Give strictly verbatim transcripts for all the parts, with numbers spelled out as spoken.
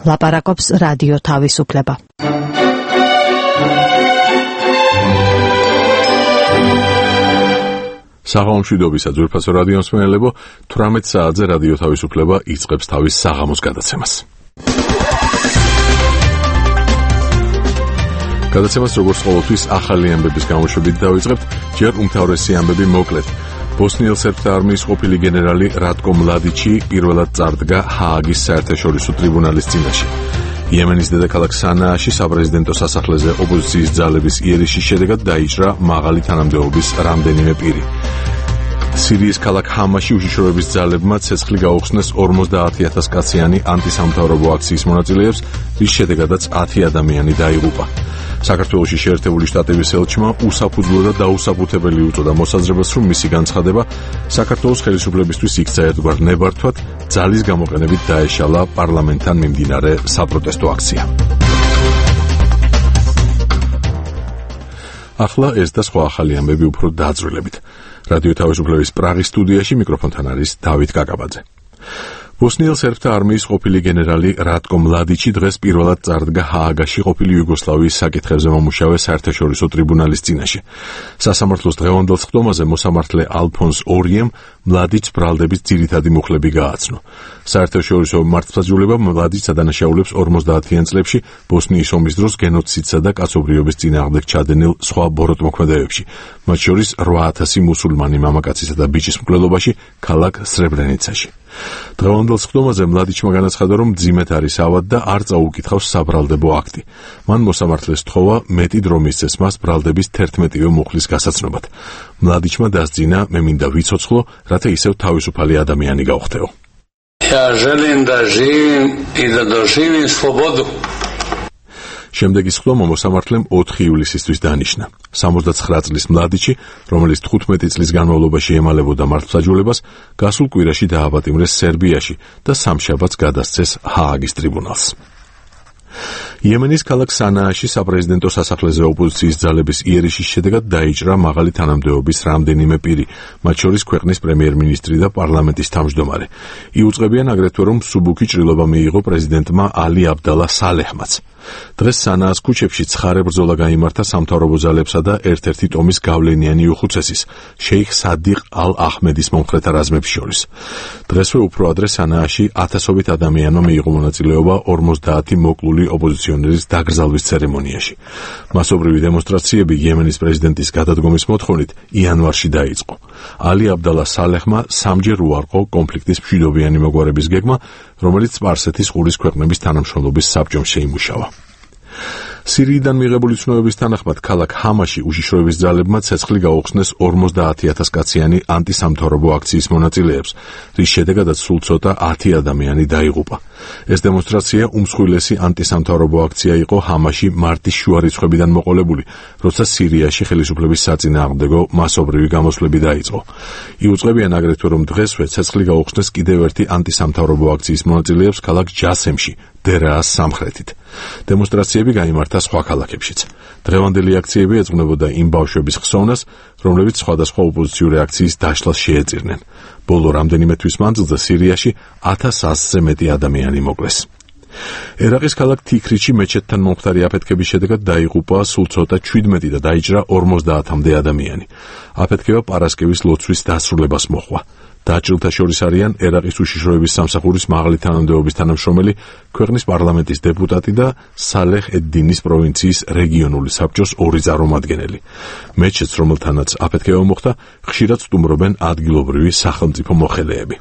ლაპარაკობს რადიო თავისუფლება. საღამო მშვიდობისა ძვირფასო რადიო მსმენელებო, თვრამეტ საათზე რადიო თავისუფლება იწყებს თავის საღამოს გადაცემას. გადაცემას როგორც ყოველთვის ახალი ამბების გამოშვებით დავიწყებთ, ჯერ უმთავრესი ამბები მოკლედ. ბოსნიელ სერბთა არმიის ყოფილი გენერალი რატკო მლადიჩი პირველად წარდგა ჰააგის საერთაშორისო ტრიბუნალის წინაშე. იემენის დედაქალაქ სანააში საპრეზიდენტო სასახლეზე ოპოზიციის ძალების იერიშის შედეგად დაიჭრა მაღალი თანამდებობის რამდენიმე პირი. სირიის ქალაქ ჰამაში უშიშროების ძალებმა ცეცხლი გაუხსნეს ორმოცდაათი ათას კაციანი ანტისამთავრობო აქციის მონაწილეებს, რის შედეგადაც ათი ადამიანი დაიღუპა. საქართველოში შეერთებული შტატების ელჩმა უსაფუძვლო და დაუსაბუთებელი უწოდა მოსაზრებას, რომ მისი განცხადება საქართველოს ხელისუფლებისთვის იქცა ერთგვარ ნებართვად, ძალის გამოყენებით დაეშალა პარლამენტთან მიმდინარე საპროტესტო აქცია. ახლა ეს და სხვა ახალი ამბები უფრო დაძვრილებით. რადიო თავისუფლების პრაღის სტუდიაში მიკროფონთან არის დავით კაკაბაძე. ბოსნიელ სერბთა არმიის ყოფილი გენერალი რატკო მლადიჩი დღეს პირველად წარდგა ჰააგაში ყოფილი იუგოსლავიის საკითხებზე მომუშავე საერთაშორისო ტრიბუნალის წინაშე. სასამართლოს დღევანდელ სხდომაზე მოსამართლე ალფონს ორიემ მლადიჩს ბრალდების ძირითადი მუხლები გააცნო. საერთაშორისო მართლმსაჯულება მლადიჩს ადანაშაულებს ორმოცდაათიან წლებში ბოსნიის ომის დროს გენოციდსა და კაცობრიობის წინააღმდეგ ჩადენილ სხვა ბოროტმოქმედებებში, მათ შორის რვა ათასი მუსულმანი მამაკაცისა და ბიჭის მკვლელობაში ქალაქ სრებრენიცაში. დღევანდელ სხდომაზე მლადიჩმა განაცხადა, რომ მძიმედ არის ავად და არ წაუკითხავს საბრალდებო აქტი. მან მოსამართლეს თხოვა მეტი დრო მისცეს მას ბრალდების თერთმეტივე მუხლის გასაცნობად. მლადიჩმა დასძინა, მე მინდა ვიცოცხლო, რათა ისევ თავისუფალი ადამიანი გავხდეო. Ja želim da živim i da doživim slobodu. შემდეგი სხდომა მოსამართლემ ოთხი ივლისისთვის დანიშნა. სამოცდაცხრა წლის მლადიჩი, რომელიც თხუთმეტი წლის განმავლობაში ემალებოდა მართლმსაჯულებას, გასულ კვირაში დააპატიმრეს სერბიაში და სამშაბათს გადასცეს ჰააგის ტრიბუნალს. იემენის ქალაქ სანააში საპრეზიდენტო სასახლეზე ოპოზიციის ძალების იერიშის შედეგად დაიჭრა მაღალი თანამდებობის რამდენიმე პირი, მათ შორის ქვეყნის პრემიერ-მინისტრი და პარლამენტის თავმჯდომარე. იუწყებიან აგრეთვე, რომ მსუბუქი ჭრილობა მიიღო პრეზიდენტმა ალი აბდალა სალეჰმაც. დღეს სანაას ქუჩებში ცხარე ბრძოლა გაიმართა სამთავრობო ძალებსა და ერთ-ერთი ტომის გავლენიანი უხუცესის, შეიხ სადიყ ალ-აჰმედის მომხრეთა რაზმებს შორის. დღესვე უფრო ადრე სანააში ათასობით ადამიანმა მიიღო მონაწილეობა ორმოცდაათი მოკლული ოპოზიციონერის დაკრძალვის ცერემონიაში. მასობრივი დემონსტრაციები იემენის პრეზიდენტის გადადგომის მოთხოვნით იანვარში დაიწყო. ალი აბდალა სალეჰმა სამჯერ უარყო კონფლიქტის მშვიდობიანი მოგვარების გეგმა, რომელიც სპარსეთის ყურის ქვეყნების თანამშრომლობის საბჭომ შეიმუშავა. სირიიდან მიღებული ცნობების თანახმად ქალაქ ჰამაში უშიშროების ძალებმა ცეცხლი გაუხსნეს ორმოცდაათი ათას კაციანი ანტისამთავრობო აქციის მონაწილეებს, რის შედეგადაც სულ ცოტა ათი ადამიანი დაიღუპა. ეს დემონსტრაცია უმსხვილესი ანტისამთავრობო აქცია იყო ჰამაში მარტის შუა რიცხვებიდან მოყოლებული, როცა სირიაში ხელისუფლების საწინააღმდეგო მასობრივი გამოსვლები დაიწყო. იუწყებიან აგრეთვე, რომ დღესვე ცეცხლი გაუხსნეს კიდევ ერთი ანტისამთავრობო აქციის მონაწილეებს ქალაქ ჯასემში, დერაას სამხრეთით. დემონსტრაციები გაიმართა სხვა ქალაქებშიც. დღევანდელი აქციები ეძღვნებოდა იმ ბავშვების ხსოვნას, რომლებიც სხვადასხვა ოპოზიციური აქციის დაშლას შეეწირნენ. ბოლო რამდენიმე თვის მანძილზე სირიაში ათას ასზე მეტი ადამიანი მოკლეს. ერაყის ქალაქ თიქრიჩი მეჩეთთან მომხდარი აფეთქების შედეგად დაიღუპა სულ ცოტა ჩვიდმეტი და დაიჭრა ორმოცდაათამდე ადამიანი. აფეთქება პარასკევის ლოცვის დასრულებას მოჰყვა. დაჭრილთა შორის არიან ერაყის უშიშროების სამსახურის მაღალი თანამდებობის თანამშრომელი, ქვეყნის პარლამენტის დეპუტატი და სალეჰ ედ-დინის პროვინციის რეგიონული საბჭოს ორი წარმომადგენელი. მეჩეთს, რომელთანაც აფეთქება მოხდა, ხშირად სტუმრობენ ადგილობრივი სახელმწიფო მოხელეები.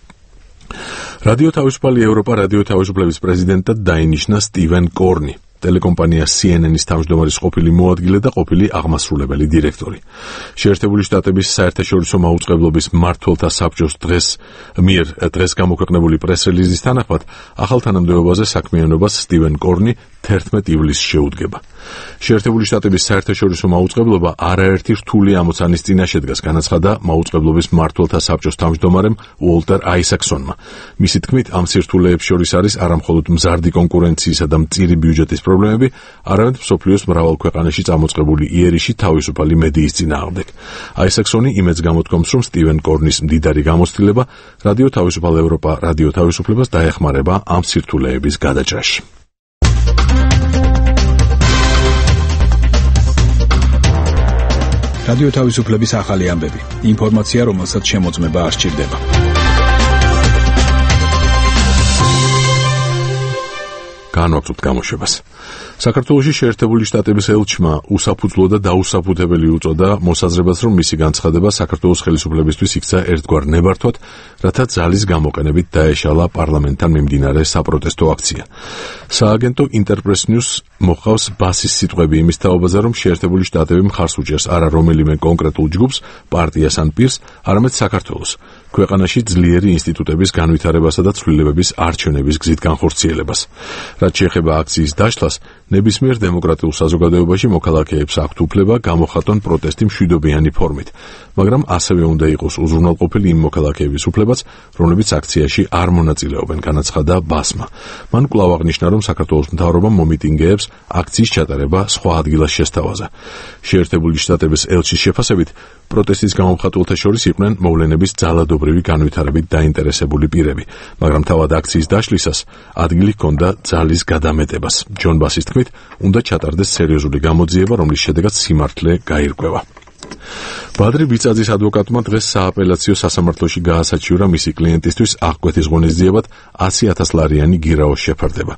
რადიო თავისუფალი ევროპა რადიო თავისუფლების პრეზიდენტად დაინიშნა სტივენ კორნი. ტელეკომპანია სი ენ ენის თავმჯდომარის ყოფილი მოადგილე და ყოფილი აღმასრულებელი დირექტორი. შეერთებული შტატების საერთაშორისო მაუწყებლობის მმართველთა საბჭოს დღეს მიერ დღეს გამოქვეყნებული პრეს-რელიზის თანახმად, ახალ თანამდებობაზე საქმიანობას სტივენ კორნი თერთმეტ ივლისს შეუდგება. შეერთებული შტატების საერთაშორისო მაუწყებლობა არაერთი რთული ამოცანის წინაშე დგას, განაცხადა მაუწყებლობის მმართველთა საბჭოს თავმჯდომარემ უოლტერ აისაქსონმა. მისი თქმით, ამ სირთულეებს შორის არის არამხოლოდ მზარდი კონკურენციისა და მწირი ბიუჯეტის პრობლემები, არამედ მსოფლიოს მრავალ ქვეყანაში წამოწყებული იერიში თავისუფალი მედიის წინააღმდეგ. აისაქსონი იმედს გამოთქვამს, რომ სტივენ კორნის მდიდარი გამოცდილება რადიო თავისუფალ ევროპა რადიო თავისუფლებას დაეხმარება ამ სირთულეების გადაჭრაში. რადიო თავისუფლების ახალი ამბები. ინფორმაცია, რომელსაც შემოწმება არ სჭირდება. განვაგრძობთ გამოშვებას. საქართველოში შეერთებული შტატების ელჩმა უსაფუძვლო და დაუსაფუთებელი უწოდა მოსაზრებას, რომ მისი განცხადება საქართველოს ხელისუფლებისთვის იქცა ერთგვარ ნებართვად, რათა ძალის გამოყენებით დაეშალა პარლამენტთან მიმდინარე საპროტესტო აქცია. სააგენტო ინტერპრეს ნიუს მოყავს ბასის სიტყვები იმის თაობაზე, რომ შეერთებული შტატები მხარს უჭერს არა რომელიმე კონკრეტულ ჯგუფს, პარტიას ან პირს, არამედ საქართველოს. ქვეყანაში ძლიერი ინსტიტუტების განვითარებასა და ცვლილებების არჩევნების გზით განხორციელებას. რაც შეეხება აქციის დაშლას, ნებისმიერ დემოკრატიულ საზოგადოებაში მოქალაქეებს აქვთ უფლება გამოხატონ პროტესტი მშვიდობიანი ფორმით, მაგრამ ასევე უნდა იყოს უზრუნველყოფილი იმ მოქალაქეების უფლებაც, რომლებიც აქციაში არ მონაწილეობენ, განაცხადა ბასმა. მან კვლავ აღნიშნა, რომ საქართველოს მთავრობამ მომიტინგეებს აქციის ჩატარება სხვა ადგილას შესთავაზა. შეერთებული შტატების ელჩის შეფასებით, პროტესტის გამომხატველთა შორის იყვნენ მოვლენების ძალადობრივი განვითარებით დაინტერესებული პირები, მაგრამ თავად აქციის დაშლისას ადგილი ჰქონდა ძალის გადამეტებას. ჯონ ბასის თქმით, უნდა ჩატარდეს სერიოზული გამოძიება, რომლის შედეგად სიმართლე გაირკვევა. ბადრი ბიწაძის ადვოკატმა დღეს სააპელაციო სასამართლოში გაასაჩივრა მისი კლიენტისთვის აღკვეთის ღონისძიებად ათი ათას ლარიანი გირაოს შეფარდება.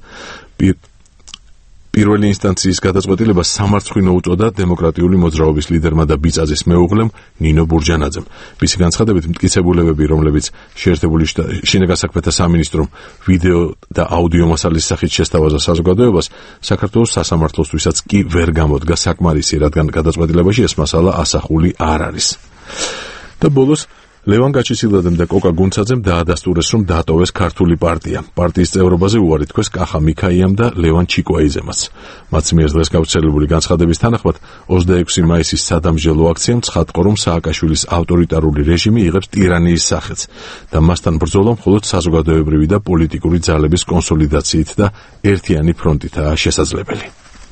პირველი ინსტანციის გადაწყვეტილებას სამარცხვინო უწოდა დემოკრატიული მოძრაობის ლიდერმა და ბიწაძის მეუღლემ ნინო ბურჯანაძემ. მისი განცხადებით, მტკიცებულებები, რომლებიც შეერთებული შინაგან საქმეთა სამინისტრომ ვიდეო და აუდიო მასალის სახით შესთავაზა საზოგადოებას, საქართველოს სასამართლოსთვისაც კი ვერ გამოდგა საკმარისი, რადგან გადაწყვეტილებაში ეს მასალა ასახული არ არის. და ბოლოს ლევან გაჩიცილაძემ და კოკა გუნცაძემ დაადასტურეს, რომ დაატოვეს ქართული პარტია. პარტიის წევრობაზე უარი თქვეს კახა მიქაიამ და ლევან ჩიკოაიძემაც. მათ მიერ დღეს გავრცელებული განცხადების თანახმად, ოცდაექვსი მაისის სადამსჯელო აქციამ ცხადყო, რომ სააკაშვილის ავტორიტარული რეჟიმი იღებს ტირანიის სახეც და მასთან ბრძოლა მხოლოდ საზოგადოებრივი და პოლიტიკური ძალების კონსოლიდაციით და ერთიანი ფრონტითაა შესაძლებელი.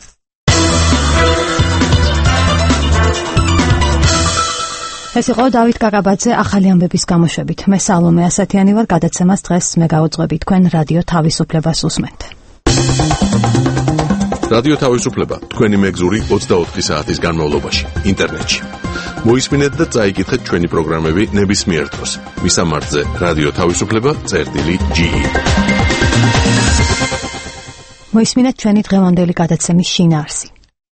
ეს იყო დავით კაკაბაძე ახალი ამბების გამოშვებით. მე სალომე ასათიანი ვარ, გადაცემას დღეს მე გავუძღვები, თქვენ რადიო თავისუფლებას უსმენთ. რადიო თავისუფლება თქვენი მეგზური ოცდაოთხი საათის განმავლობაში ინტერნეტში. მოისმინეთ და წაიკითხეთ ჩვენი პროგრამები ნებისმიერ დროს. მისამართზე რადიო თავისუფლება წერტილი ჯი. მოისმინეთ ჩვენი დღევანდელი გადაცემის შინაარსი.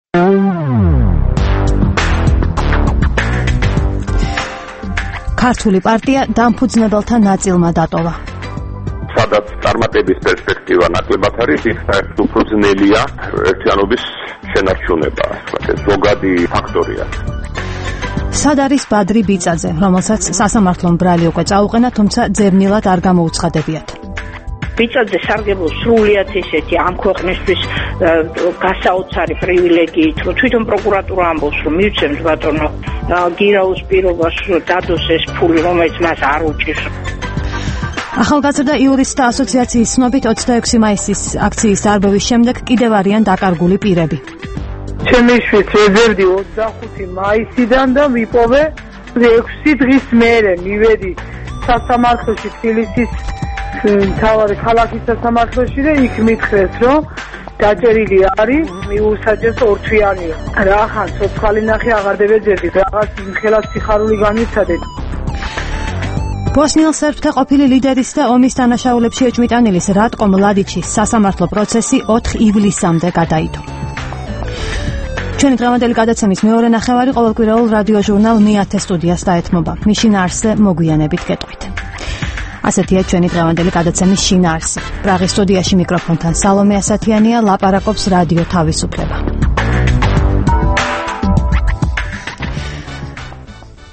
ქართული პარტია დამფუძნებელთა ნაწილმა დატოვა. სადაც წარმატების პერსპექტივა ნაკლებად არის, იქ საერთოდ უფრო ძნელია ერთიანობის შენარჩუნება, ეს ზოგადი ფაქტორია. სად არის ბადრი ბიწაძე, რომელსაც სასამართლომ ბრალი უკვე წაუყენა, თუმცა ძებნილად არ გამოუცხადებიათ. ბიწაძე სარგებლობს სრულიად ისეთი ამ ქვეყნისთვის გასაოცარი პრივილეგიით, რომ თვითონ პროკურატურა ამბობს, რომ მივცემთ ბატონო გირაოს პირობას დადოს ეს ფული, რომელიც მას არ უჭირს. ახალგაზრდა იურისტთა ასოციაციის ცნობით ოცდაექვსი მაისის აქციის დარბევის შემდეგ კიდევ არიან დაკარგული პირები. ჩემი შვილი რეზერვი ოცდახუთი მაისიდან და მიპოვე ექვსი დღის მერე მივედი სასამართლოში თბილისის მთავარი ქალაქის სასამართლოში და იქ მითხრეს, რომ დაჭერილი არის მიუსაჯეს ორთვიანია. რახან ცოცხალი ნახე აღარ დევეძებდით, რაღაც ხელად სიხარული განიცადეთ. ბოსნიელ სერბთა ყოფილი ლიდერის და ომის დანაშაულებში ეჭვმიტანილის რატკო მლადიჩის სასამართლო პროცესი ოთხ ივლისამდე გადაიდო. ჩვენი დღევანდელი გადაცემის მეორე ნახევარი ყოველკვირეულ რადიო ჟურნალ მეათე სტუდიას დაეთმობა. მის შინაარსზე მოგვიანებით გეტყვით. ასეთია ჩვენი დღევანდელი გადაცემის შინაარსი. პრაღის სტუდიაში მიკროფონთან სალომე ასათიანია, ლაპარაკობს რადიო თავისუფლება.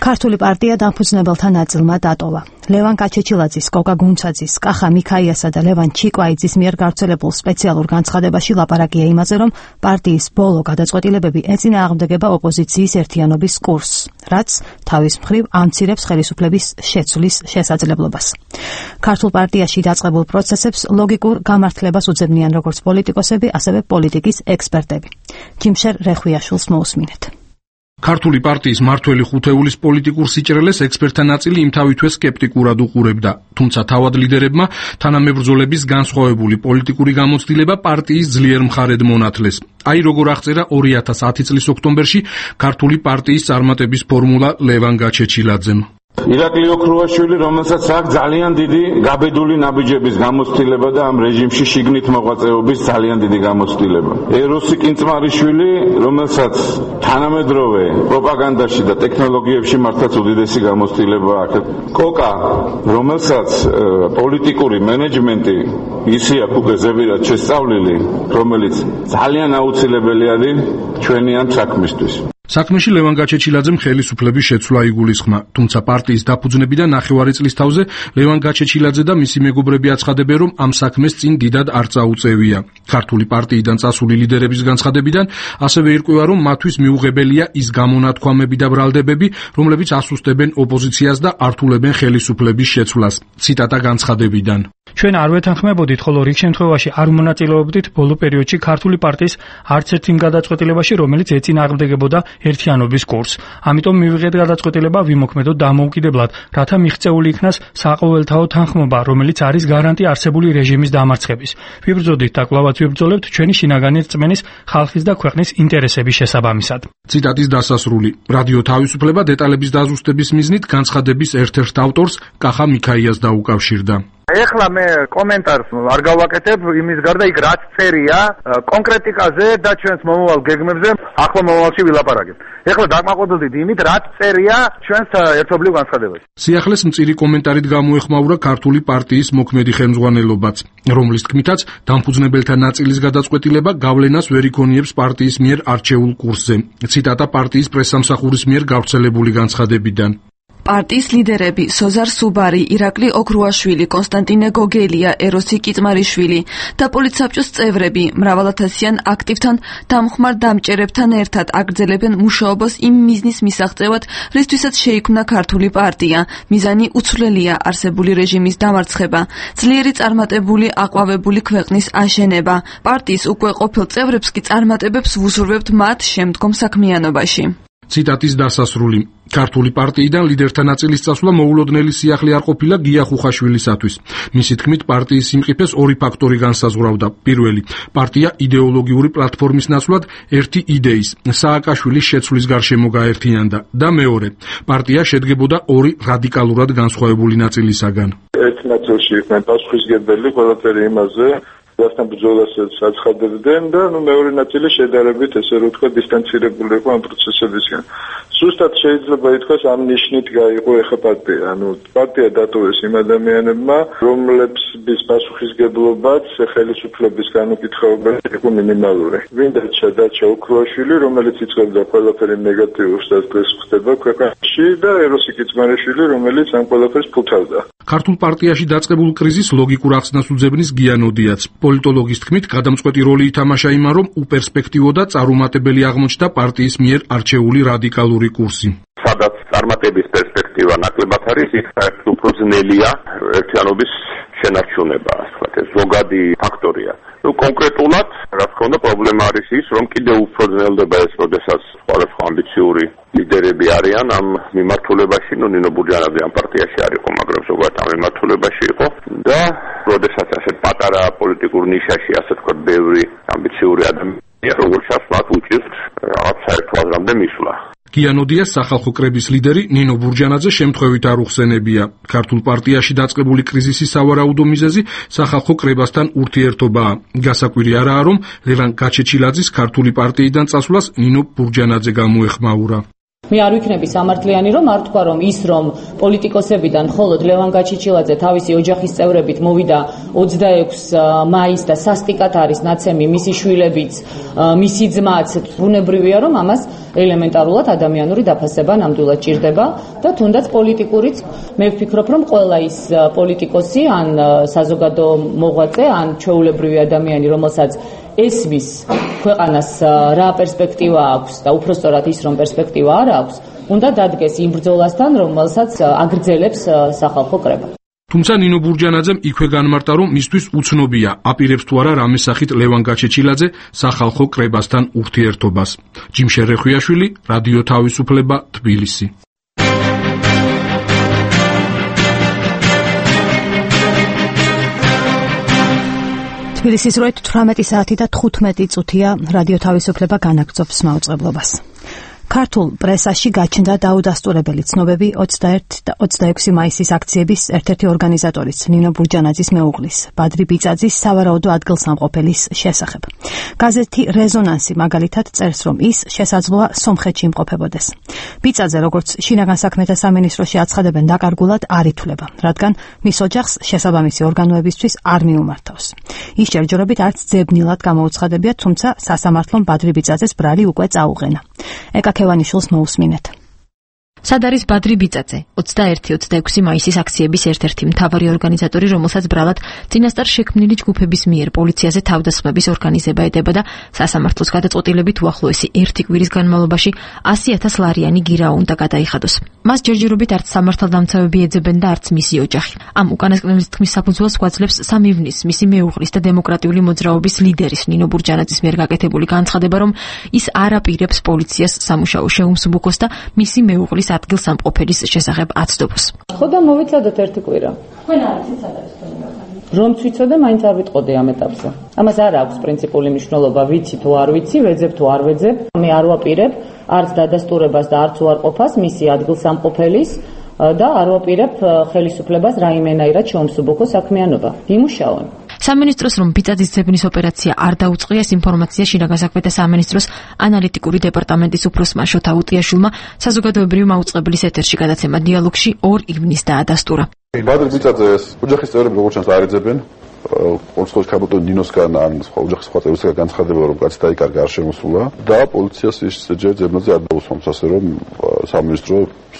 ქართული პარტია დამფუძნებელთა ნაწილმა დატოვა. ლევან კაჩეჩილაძის, კოკა გუნცაძის, კახა მიქაიასა და ლევან ჩიკვაიძის მიერ გავრცელებულ სპეციალურ განცხადებაში ლაპარაკია იმაზე, რომ პარტიის ბოლო გადაწყვეტილებები ეწინააღმდეგება ოპოზიციის ერთიანობის კურსს, რაც თავის მხრივ ამცირებს ხელისუფლების შეცვლის შესაძლებლობას. ქართულ პარტიაში დაწყებულ პროცესებს ლოგიკურ გამართლებას უძებნიან როგორც პოლიტიკოსები, ასევე პოლიტიკის ექსპერტები. ჯიმშერ რეხვიაშვილს მოусმინეთ. ქართული პარტიის მართველი ხუთეულის პოლიტიკურ სიჭრელეს ექსპერტთა ნაწილი იმთავითვე სკეპტიკურად უყურებდა, თუმცა თავად ლიდერებმა თანამებრძოლების განსხვავებული პოლიტიკური გამოცდილება პარტიის ძლიერ მხარედ მონათლეს. აი როგორ აღწერა ორი ათას ათი წლის ოქტომბერში ქართული პარტიის წარმატების ფორმულა ლევან გაჩეჩილაძემ. ირაკლი ოქრუაშვილი, რომელსაც აქვს ძალიან დიდი გაბედული ნაბიჯების გამოცდილება და ამ რეჟიმში შიგნით მოღვაწეობის ძალიან დიდი გამოცდილება. ეროსი კინწმარიშვილი, რომელსაც თანამედროვე პროპაგანდაში და ტექნოლოგიებში მართლაც უდიდესი გამოცდილება აქვს. კოკა, რომელსაც პოლიტიკური მენეჯმენტი ისი აქვს უკვე ზევირად შესწავლილი, რომელიც ძალიან აუცილებელი არის ჩვენი ამ საქმისთვის. საქმეში ლევან გაჩეჩილაძემ ხელისუფლების შეცვლა იგულისხმა, თუმცა პარტიის დაფუძნებიდან ნახევარი წლის თავზე ლევან გაჩეჩილაძე და მისი მეგობრები აცხადებენ, რომ ამ საქმეს წინ დიდად არ წაუწევია. ქართული პარტიიდან წასული ლიდერების განცხადებიდან ასევე ირკვევა, რომ მათთვის მიუღებელია ის გამონათქვამები და ბრალდებები, რომლებიც ასუსტებენ ოპოზიციას და ართულებენ ხელისუფლების შეცვლას. ციტატა განცხადებიდან. ჩვენ არ ვეთანხმებოდით, ხოლო რიგ შემთხვევაში არ მონაწილეობდით ბოლო პერიოდში ქართული პარტიის არც ერთ იმ გადაწყვეტილებაში, რომელიც ეწინააღმდეგებოდა ერთიანობის კურსს. ამიტომ მივიღეთ გადაწყვეტილება ვიმოქმედოთ დამოუკიდებლად, რათა მიღწეული იქნას საყოველთაო თანხმობა, რომელიც არის გარანტი არსებული რეჟიმის დამარცხების. ვიბრძოდით და კვლავაც ვიბრძოლებთ ჩვენი შინაგანი რწმენის, ხალხის და ქვეყნის ინტერესების შესაბამისად. ციტატის დასასრული. რადიო თავისუფლება დეტალების დაზუსტების მიზნით განცხადების ერთ-ერთ ავტორს კახა მიქაიას დაუკავშირდა. ეხლა მე კომენტარს არ გავაკეთებ იმის გარდა იქ რაც წერია კონკრეტიკაზე და ჩვენს მომავალ გეგმებზე ახლა მომავალში ვილაპარაკებ. ეხლა დაკმაყოფილდით იმით რაც წერია ჩვენს ერთობლივ განცხადებაში. სიახლეს მწირი კომენტარით გამოეხმაურა ქართული პარტიის მოქმედი ხელმძღვანელობაც, რომლის თქმითაც დამფუძნებელთა ნაწილის გადაწყვეტილება გავლენას ვერ იქონიებს პარტიის მიერ არჩეულ კურსზე. ციტატა პარტიის პრესსამსახურის მიერ გავრცელებული განცხადებიდან. პარტიის ლიდერები სოზარ სუბარი, ირაკლი ოქრუაშვილი, კონსტანტინე გოგელია, ეროსი კიწმარიშვილი და პოლიტსაბჭოს წევრები მრავალათასიან აქტივთან დამხმარ დამჭერებთან ერთად აგრძელებენ მუშაობას იმ მიზნის მისაღწევად, რისთვისაც შეიქმნა ქართული პარტია. მიზანი უცვლელია არსებული რეჟიმის დამარცხება, ძლიერი წარმატებული აყვავებული ქვეყნის აშენება. პარტიის უკვე ყოფილ წევრებს კი წარმატებებს ვუსურვებთ მათ შემდგომ საქმიანობაში. ციტატის დასასრული. ქართული პარტიიდან ლიდერთა ნაწილის წასვლა მოულოდნელი სიახლე არ ყოფილა გია ხუხაშვილისათვის. მისი თქმით, პარტიის სიმყიფეს ორი ფაქტორი განსაზღვრავდა. პირველი, პარტია იდეოლოგიური პლატფორმის ნაცვლად ერთი იდეის, სააკაშვილის შეცვლის გარშემო გაერთიანდა და მეორე, პარტია შედგებოდა ორი რადიკალურად განსხვავებული ნაწილისაგან. ერთ ნაწილში იყვნენ პასუხისმგებელი ყველაფერი იმაზე, რასთან ბრძოლას აცხადებდნენ და ნუ მეორე ნაწილი შედარებით ესე რომ ვთქვა დისტანცირებული იყო ამ პროცესებისგან. ზუსტად შეიძლება ითქვას ამ ნიშნით გაიყო ეხა პარტია. ანუ პარტია დატოვეს იმ ადამიანებმა, რომლებსის პასუხისმგებლობაც ხელისუფლების განუკითხაობაში იყო მინიმალური. ვინდა ჩადაჩა ოქრუაშვილი, რომელიც იწყებდა ყველაფერი ნეგატიურს და დღეს ხდება ქვეყანაში და ეროსი კიწმარიშვილი, რომელიც ამ ყველაფერს ფუთავდა. ქართულ პარტიაში დაწყებულ კრიზისს ლოგიკურ ახსნას უძებნის გიანოდიაც. პოლიტოლოგის თქმით, გადამწყვეტი როლი ითამაშა იმან, რომ უპერსპექტივო და წარუმატებელი აღმოჩნდა პარტიის მიერ არჩეული რადიკალური კურსი. სადაც წარმატების პერსპექტივა ნაკლებად არის, იქ უფრო ძნელია ერთიანობის შენარჩუნება, ასე ვთქვათ, ეს ზოგადი ფაქტორია. ნუ კონკრეტულად, რა თქმა უნდა, პრობლემა არის ის, რომ კიდევ უფრო ძნელდება ეს, როდესაც სხვადასხვა ამბიციური ლიდერები არიან ამ მიმართულებაში, ნუ ნინო ბურჯანაძე ამ პარტიაში არ იყო, მაგრამ ზოგადად ამ მიმართულებაში იყო და როდესაც ასეთ პატარა პოლიტიკურ ნიშაში, ასე ვთქვათ, ბევრი ამბიციური ადამიანი, როგორც ჩასვლათ უჭირთ რაღაც საერთო აზრამდე მისვლა. გიანოდიას სახალხო კრების ლიდერი ნინო ბურჯანაძე შემთხვევით არ უხსენებია. ქართულ პარტიაში დაწყებული კრიზისის სავარაუდო მიზეზი სახალხო კრებასთან ურთიერთობაა. გასაკვირი არაა, რომ ლევან გაჩეჩილაძის ქართული პარტიიდან წასვლას ნინო ბურჯანაძე გამოეხმაურა. მე არ ვიქნები სამართლიანი, რომ არ თქვა, რომ ის რომ პოლიტიკოსებიდან მხოლოდ ლევან გაჩეჩილაძე თავისი ოჯახის წევრებით მოვიდა ოცდაექვსი მაისს და სასტიკად არის ნაცემი მისი შვილებიც, მისი ძმაც, ბუნებრივია, რომ ამას ელემენტარულად ადამიანური დაფასება ნამდვილად ჭირდება და თუნდაც პოლიტიკურიც. მე ვფიქრობ, რომ ყველა ის პოლიტიკოსი ან საზოგადო მოღვაწე, ან ჩვეულებრივი ადამიანი, რომელსაც ესმის ქვეყანას რა პერსპექტივა აქვს და უпростоრად ის რომ პერსპექტივა არ აქვს, უნდა დადგეს იმ ბრძოლასთან, რომელსაც აგრძელებს სახალხო კრება. თუმცა ნინო ბურჯანაძემ იქვე განმარტა, რომ მისთვის უცნობია, აპირებს თუ არა რამე სახით ლევან გაჩეჩილაძე სახალხო კრებასთან ურთიერთობას. ჯიმშე რეხვიაშვილი, რადიო თავისუფლება, თბილისი. თბილისის როით თვრამეტი საათი და თხუთმეტი წუთია რადიო თავისუფლება განაგრძობს მაუწყებლობას. ქართულ პრესაში გაჩნდა დაუდასტურებელი ცნობები ოცდაერთი და ოცდაექვსი მაისის აქციების ერთ-ერთი ორგანიზატორის ნინო ბურჯანაძის მეუღლის, ბადრი ბიწაძის სავარაუდო ადგილსამყოფელის შესახებ. გაზეთი რეზონანსი მაგალითად წერს, რომ ის შესაძლოა სომხეთში იმყოფებოდეს. ბიწაძე, როგორც შინაგან საქმეთა სამინისტროში აცხადებენ, დაკარგულად არ ითვლება, რადგან მის ოჯახს შესაბამისი ორგანოებისთვის არ მიუმართავს. ის ჯერჯერობით არც ძებნილად გამოუცხადებია, თუმცა სასამართლომ ბადრი ბიწაძეს ბრალი უკვე წაუყენა. ეკაკევანიშვილს მოусმინეთ. სად არის ბადრი ბიწაძე? ოცდაერთი ოცდაექვსი მაისის აქციების ერთ-ერთი მთავარი ორგანიზატორი, რომელსაც ბრალად წინასწარ შექმნილი ჯგუფების მიერ პოლიციაზე თავდასხმების ორგანიზება ედებოდა სასამართლოს გადაწყვეტილებით უახლოესი ერთი კვირის განმავლობაში ასი ათას ლარიანი გირაო უნდა გადაიხადოს. მას ჯერჯერობით არც სამართალდამცავები ეძებენ და არც მისი ოჯახი. ამ უკანასკნელის თქმის საფუძველს გვაძლევს სამივნის, მისი მეუღლის და დემოკრატიული მოძრაობის ლიდერის ნინო ბურჯანაძის მიერ გაკეთებული განცხადება, რომ ის არ აპირებს პოლიციას სამუშაო შეუმსუბუქოს და მისი მეუღლის ადგილსამყოფელის შესახებ აცდობას. ხო და მოვიცადოთ ერთი კვირა. თქვენ არ იცით სად არის თქვენი მეუღლე? რომ ვიცოდე, მაინც არ ვიტყოდი ამ ეტაპზე. ამას არ აქვს პრინციპული მნიშვნელობა, ვიცი თუ არ ვიცი, ვეძებ თუ არ ვეძებ. მე არ ვაპირებ არც დადასტურებას და არც უარყოფას მისი ადგილსამყოფელის და არ ვაპირებ ხელისუფლებას რაიმენაირად შეუმსუბუქო საქმიანობა. იმუშაონ. სამინისტროს რომ ბიწაძის ძებნის ოპერაცია არ დაუწყია, ეს ინფორმაცია შინაგან საქმეთა სამინისტროს ანალიტიკური დეპარტამენტის უფროსმა შოთა უტიაშვილმა საზოგადოებრივი მაუწყებლის ეთერში გადაცემა დიალოგში ორ ივნისს დაადასტურა. ბადრი ბიწაძეს ოჯახის წევრები როგორც ჩანს არ ეძებენ. კონსულტ კაბოტო ნინოსგან ან სხვა ოჯახის სხვა წევრისგან განცხადება, რომ კაცი დაიკარგა არ შემოსულა და პოლიციას ის ჯერ ძებნაზე არ დაუსვამს, ასე რომ სამინისტრო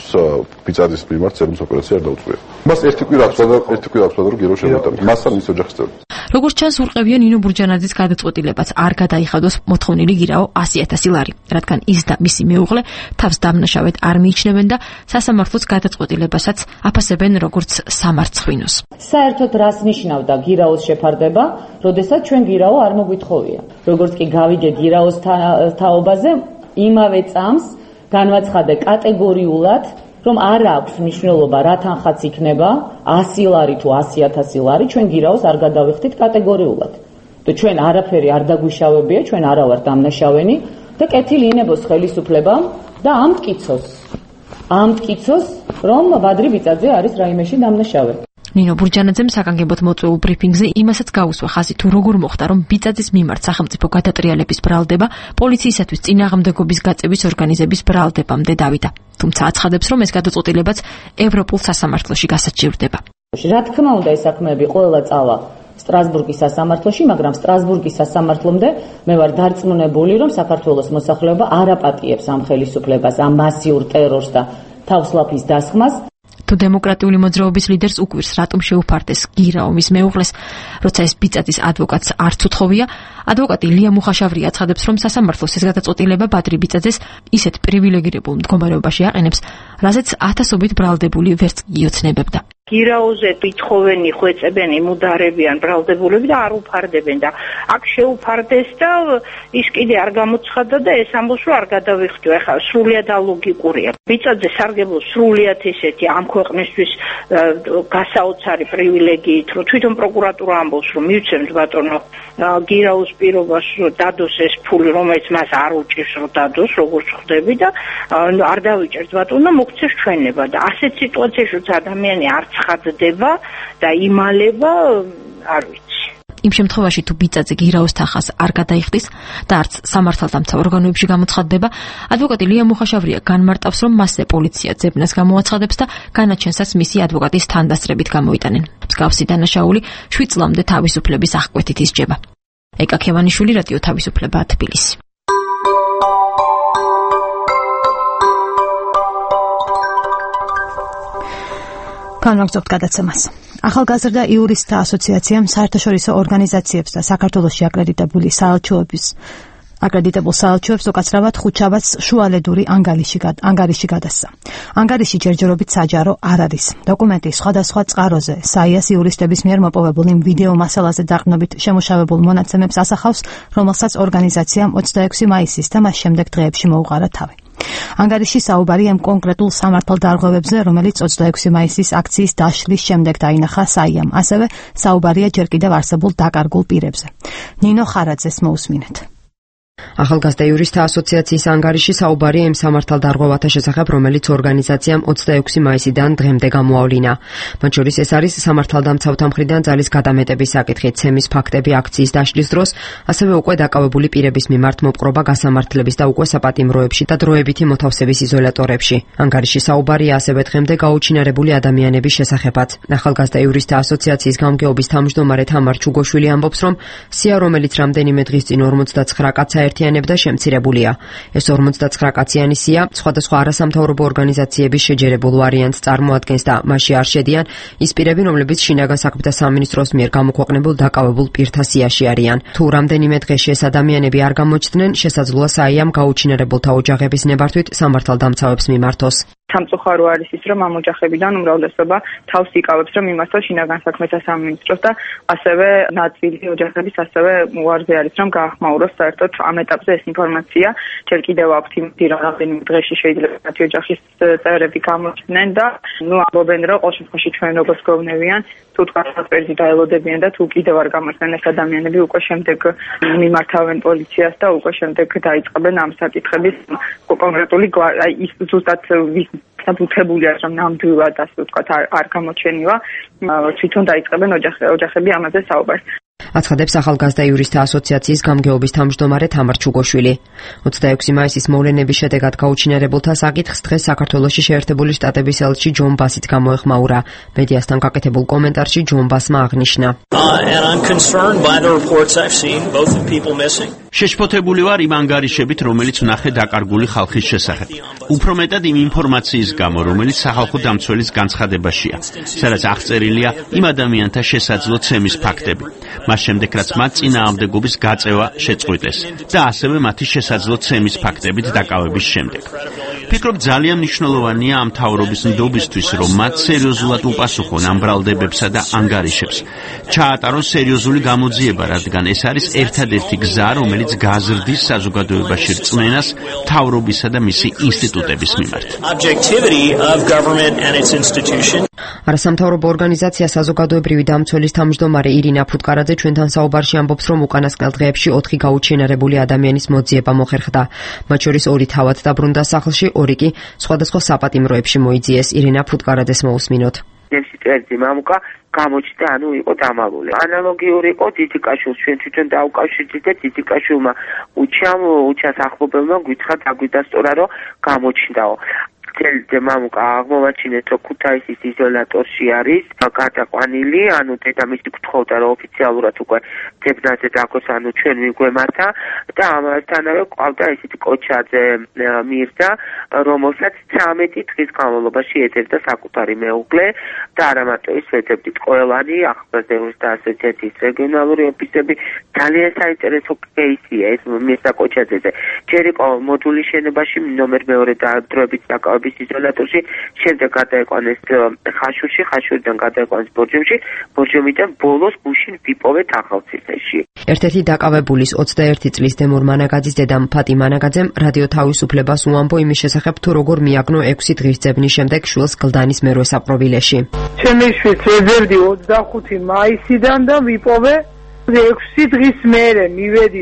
ბიწაძის მიმართ ძებნის ოპერაცია არ დაუწყია. მას ერთი კვირა აქვს და ერთი კვირა აქვს რომ გირო შემოტანილი. მასთან მის ოჯახის წევრები. როგორც ჩანს, ურყევია ნინო ბურჯანაძის გადაწყვეტილებაც არ გადაიხადოს მოთხოვნილი გირაო ასი ათასი ლარი, რადგან ის და მისი მეუღლე თავს დამნაშავედ არ მიიჩნევენ და სასამართლოს გადაწყვეტილებასაც აფასებენ როგორც სამარცხვინოს. საერთოდ რას ნიშნავდა გირაოს შეფარდება, როდესაც ჩვენ გირაო არ მოგვითხოვია. როგორც კი გავიგე გირაოს თაობაზე, იმავე წამს განვაცხადე კატეგორიულად, რომ არ აქვს მნიშვნელობა რა თანხაც იქნება, ასი ლარი თუ ასი ათასი ლარი, ჩვენ გირაოს არ გადავიხდით კატეგორიულად. და ჩვენ არაფერი არ დაგვიშავებია, ჩვენ არა ვართ დამნაშავენი და კეთილი ინებოს ხელისუფლებამ და ამტკიცოს. ამტკიცოს, რომ ბადრი ბიწაძე არის რაიმეში დამნაშავე. ნინო ბურჯანაძემ საგანგებოდ მოწვეულ ბრიფინგზე იმასაც გაუსვა ხაზი თუ როგორ მოხდა, რომ ბიწაძის მიმართ სახელმწიფო გადატრიალების ბრალდება პოლიციისათვის წინააღმდეგობის გაწევის ორგანიზების ბრალდებამდე დავიდა. თუმცა აცხადებს, რომ ეს გადაწყვეტილებაც ევროპულ სასამართლოში გასაჩივრდება. რა თქმა უნდა, ეს საქმეები ყველა წავა სტრასბურგის სასამართლოში, მაგრამ სტრასბურგის სასამართლომდე მე ვარ დარწმუნებული, რომ საქართველოს მოსახლეობა არ აპატიებს ამ ხელისუფლებას, ამ მასიურ ტერორს და თავსლაფის დასხმას. თუ დემოკრატიული მოძრაობის ლიდერს უკვირს, რატომ შეუფარდეს გირაო მის მეუღლეს, როცა ეს ბიწაძის ადვოკატს არც უთხოვია, ადვოკატი ლია მუხაშავრი აცხადებს, რომ სასამართლოს ეს გადაწყვეტილება ბადრი ბიწაძეს ისეთ პრივილეგირებულ მდგომარეობაში აყენებს, რაზეც ათასობით ბრალდებული ვერც იოცნებებდა. გირაოზე ვითხოვენი ხვეწებენ, იმუდარებიან ბრალდებულები და არ უფარდებენ და აქ შეუფარდეს და ის კიდე არ გამოცხადდა და ეს ამბობს, რომ არ გადავიხდიო. ეხლა სრულიად ალოგიკურია. ბიწაძე სარგებლობს სრულიად ესეთი ამ ქვეყნისთვის გასაოცარი პრივილეგიით, რომ თვითონ პროკურატურა ამბობს, რომ მივცემთ ბატონო გირაოს პირობას დადოს ეს ფული, რომელიც მას არ უჭირს, რომ დადოს, როგორც ხვდები და არ დავიჭერთ ბატონო, მოგცეს ჩვენება და ასეთ სიტუაციაში, როცა ადამიანი არ ცხადდება და იმალება, არ ვიცი. იმ შემთხვევაში თუ ბიძაძე გირაოს თანხას არ გადაიხდის და არც სამართალდამცავ ორგანოებში გამოცხადდება, ადვოკატი ლია მუხაშავრია განმარტავს, რომ მასზე პოლიცია ძებნას გამოაცხადებს და განაჩენსაც მისი ადვოკატის თანდასწრებით გამოიტანენ. მსგავსი დანაშაული შვიდ წლამდე თავისუფლების აღკვეთით ისჯება. ეკა ქევანიშვილი, რადიო თავისუფლება, თბილისი. განვაგრძობთ გადაცემას. ახალგაზრდა იურისტთა ასოციაციამ საერთაშორისო ორგანიზაციებს და საქართველოში აკრედიტებული საელჩოების აკრედიტებულ საელჩოებს უკაცრავად ხუთშაბათს შუალედური ანგარიში გადასცა. ანგარიში ჯერჯერობით საჯარო არ არის. დოკუმენტი სხვადასხვა წყაროზე საიას იურისტების მიერ მოპოვებულ იმ ვიდეო მასალაზე დაყრდნობით შემუშავებულ მონაცემებს ასახავს, რომელსაც ორგანიზაციამ ოცდაექვსი მაისის და მას შემდეგ დღეებში მოუყარა თავი. ანგარიში საუბარია იმ კონკრეტულ სამართალდარღვევებზე, რომელიც ოცდაექვსი მაისის აქციის დაშლის შემდეგ დაინახა საიამ. ასევე საუბარია ჯერ კიდევ არსებულ დაკარგულ პირებზე. ნინო ხარაძეს მოусმინეთ. ახალგაზრდა იურისტთა ასოციაციის ანგარიში საუბარია იმ სამართალდარღვევათა შესახებ, რომელიც ორგანიზაციამ ოცდაექვსი მაისიდან დღემდე გამოავლინა. მათ შორის ეს არის სამართალდამცავთა მხრიდან ძალის გადამეტების საკითხი, ცემის ფაქტები აქციის დაშლის დროს, ასევე უკვე დაკავებული პირების მიმართ მოპყრობა გასამართლების და უკვე საპატიმროებში და დროებითი მოთავსების იზოლატორებში. ანგარიში საუბარია ასევე დღემდე გაუჩინარებული ადამიანების შესახებაც. ახალგაზრდა იურისტთა ასოციაციის გამგეობის თავმჯდომარე თამარ ჩუგოშვილი ამბობს, რომ სია, რომელიც რამდენიმე დღის წინ ორმოცდაცხრა კაცს ერთიანებდა, შემცირებულია. ეს ორმოცდაცხრა კაციანი სია სხვადასხვა არასამთავრობო ორგანიზაციების შეჯერებულ ვარიანტს წარმოადგენს და მასში არ შედიან ის პირები, რომლებიც შინაგან საქმეთა სამინისტროს მიერ გამოქვეყნებულ დაკავებულ პირთა სიაში არიან. თუ რამდენიმე დღეში ეს ადამიანები არ გამოჩნდნენ, შესაძლოა საიამ გაუჩინარებულთა ოჯახების ნებართვით სამართალდამცავებს მიმართოს. სამწუხარო არის ის, რომ ამ ოჯახებიდან უმრავლესობა თავს იკავებს, რომ იმასთან შინაგან საქმეთა სამინისტროს და ასევე ნაწილი ოჯახების ასევე უარზე არის, რომ გაახმაუროს საერთოდ ამ ეტაპზე ეს ინფორმაცია. ჯერ კიდევ აქვთ იმედი, რომ რამდენიმე დღეში შეიძლება მათი ოჯახის წევრები გამოჩნდნენ და ნუ ამბობენ, რომ ყოველ შემთხვევაში ჩვენ როგორც გვეუბნებიან, თუ თქვენს დაელოდებიან და თუ კიდევ არ გამოჩნდნენ ეს ადამიანები, უკვე შემდეგ მიმართავენ პოლიციას და უკვე შემდეგ დაიწყებენ ამ საკითხების კონკრეტული აი ის ზუსტად საბუთებულია, რომ ნამდვილად ასე ვთქვათ არ გამოჩენილა, თვითონ დაიწყებენ ოჯახები ამაზე საუბარს. აცხადებს ახალგაზრდა იურისტთა ასოციაციის გამგეობის თავმჯდომარე თამარ ჩუგოშვილი. ოცდაექვსი მაისის მოვლენების შედეგად გაუჩინარებულთა საკითხს დღეს საქართველოში შეერთებული შტატების ელჩი ჯონ ბასიც გამოეხმაურა. მედიასთან გაკეთებულ კომენტარში ჯონ ბასმა აღნიშნა: შეშფოთებული ვარ იმ ანგარიშებით, რომელიც ვნახე დაკარგული ხალხის შესახებ. უფრო მეტად იმ ინფორმაციის გამო, რომელიც სახალხო დამცველის განცხადებაშია, სადაც აღწერილია იმ ადამიანთა შესაძლო ცემის ფაქტები. მას შემდეგ, რაც მათ წინააღმდეგობის გაწევა შეწყვიტეს და ასევე მათი შესაძლო ცემის ფაქტებით დაკავების შემდეგ. ვფიქრობ, ძალიან მნიშვნელოვანია ამ მთავრობის ნდობისთვის, რომ მათ სერიოზულად უპასუხონ ამ ბრალდებებსა და ანგარიშებს. ჩაატარონ სერიოზული გამოძიება, რადგან ეს არის ერთადერთი გზა, რომელიც გაზრდის საზოგადოებაში რწმენას მთავრობისა და მისი ინსტიტუტების მიმართ. არასამთავრობო ორგანიზაცია საზოგადოებრივი დამცველის თავმჯდომარე ირინა ფუტკარაძე ჩვენთან საუბარში ამბობს, რომ უკანასკნელ დღეებში ოთხი გაუჩინარებული ადამიანის მოძიება მოხერხდა. მათ შორის ორი თავად დაბრუნდა სახლში, ორი კი სხვადასხვა საპატიმროებში მოიძიეს. ირინა ფუტკარაძეს მოусმინოთ. ერთი მამუკა გამოჩნდა, ანუ იყო დამალული. ანალოგიური იყო დიდიკაშვილს, ჩვენ თვითონ დაუკავშირდით და დიდიკაშვილმა უჩამ უჩას ახლობელმა გვითხრა დაგვიდასწორა, რომ გამოჩნდაო. თელზე მამუკა აღმოვაჩინეთ, რომ ქუთაისის იზოლატორში არის გადაყვანილი, ანუ დედამისი გთხოვდა, რომ ოფიციალურად უკვე ძებნაზე დაგოს, ანუ ჩვენ მიგვემართა და ამასთანავე ყავდა ესეთი კოჩაძე მირზა, რომელსაც ცამეტი დღის განმავლობაში ეძებდა საკუთარი მეუღლე და არა მარტო ის, ვეძებდით ყველანი, ახალგაზრდა იურისტთა ასოციაციის რეგიონალური ოფისები. ძალიან საინტერესო კეისია ეს მირზა კოჩაძეზე. ჯერ იყო მოდულის შენობაში ნომერ მეორე და დროებით დაკავების იზოლატორში, შემდეგ გადაიყვანეს ხაშურში, ხაშურიდან გადაიყვანეს ბორჯომში, ბორჯომიდან ბოლოს გუშინ ვიპოვეთ ახალციხეში. ერთ-ერთი დაკავებულის ოცდაერთი წლის დემურ მანაგაძის დედამ ფატი მანაგაძემ რადიო თავისუფლებას უამბო იმის შესახებ, თუ როგორ მიაგნო ექვსი დღის ძებნის შემდეგ შვილს გლდანის მერვე საპყრობილეში. ჩემი შვილს ვეძებდი ოცდახუთი მაისიდან და ვიპოვე ექვსი დღის მერე მივედი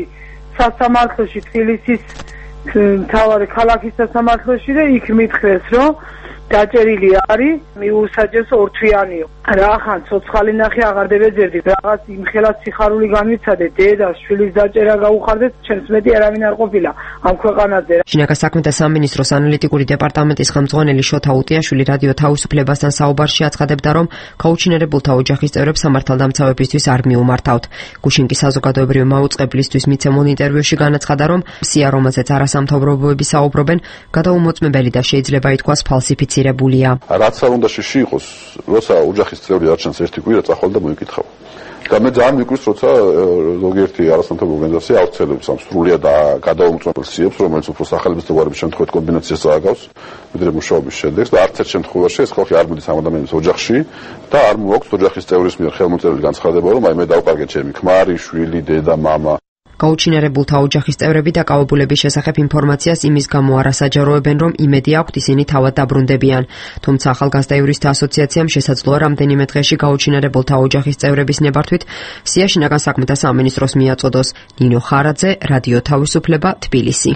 სასამართლოში, თბილისის მთავარი ქალაქის სასამართლოში და იქ მითხრეს, რომ დაჭერილი არის მიუსაჯეს ორთვიანიო. რახან ცოცხალი ნახე აღარ დებეძებდით, რაღაც იმხელა სიხარული განვიცადე, დედას, შვილის დაჭერა გაუხარდეთ, ჩემს მეტი არავინ არ ყოფილა ამ ქვეყანაზე. შინაგან საქმეთა სამინისტროს ანალიტიკური დეპარტამენტის ხელმძღვანელი შოთა უტიაშვილი რადიო თავისუფლებასთან საუბარში აცხადებდა, რომ გაუჩინარებულთა ოჯახის წევრებს სამართალდამცავებისთვის არ მიუმართავთ. გუშინკი საზოგადოებრივი მაუწყებლისთვის მიცემულ ინტერვიუში განაცხადა, რომ სია, რომელზეც არასამთავრობოები საუბრობენ, გადაუმოწმებელი და შეიძლება ითქვას ფალსიფიცირებულია. რაც არ უნდა შეში იყოს, როცა ოჯახის წევრი არჩენს ერთი კვირა წახვალ და მოიკითხავ. და მე ძალიან მიკვირს, როცა ზოგიერთი არასამთავრობო ორგანიზაცია აუცილებლად ამ სრულიად გადაუმოწმებელ სიებს, რომელიც უფრო სახელმწიფოების შემთხვევით კომბინაციას ააგავს, ვიდრე მუშაობის შედეგს და არც ერთ შემთხვევაში ეს ხალხი არ მოდის ამ ადამიანის ოჯახში და არ მოაქვს ოჯახის წევრის მიერ ხელმოწერილი განცხადება, რომ აი მე დავკარგე ჩემი ქმარი, შვილი, დედა, მამა. გაუჩინარებულთა ოჯახის წევრები და გაობულების შესახებ ინფორმაციას იმის გამო არ ასაჯაროებენ, რომ იმედი აქვთ ისინი თავად დაბრუნდებიან. თუმცა ახალგაზრდა იურისტთა ასოციაციამ შესაძლოა რამდენიმე დღეში გაუჩინარებულთა ოჯახის წევრების ნებართვით სია შინაგან საქმეთა სამინისტროს მიაწოდოს. ნინო ხარაძე, რადიო თავისუფლება, თბილისი.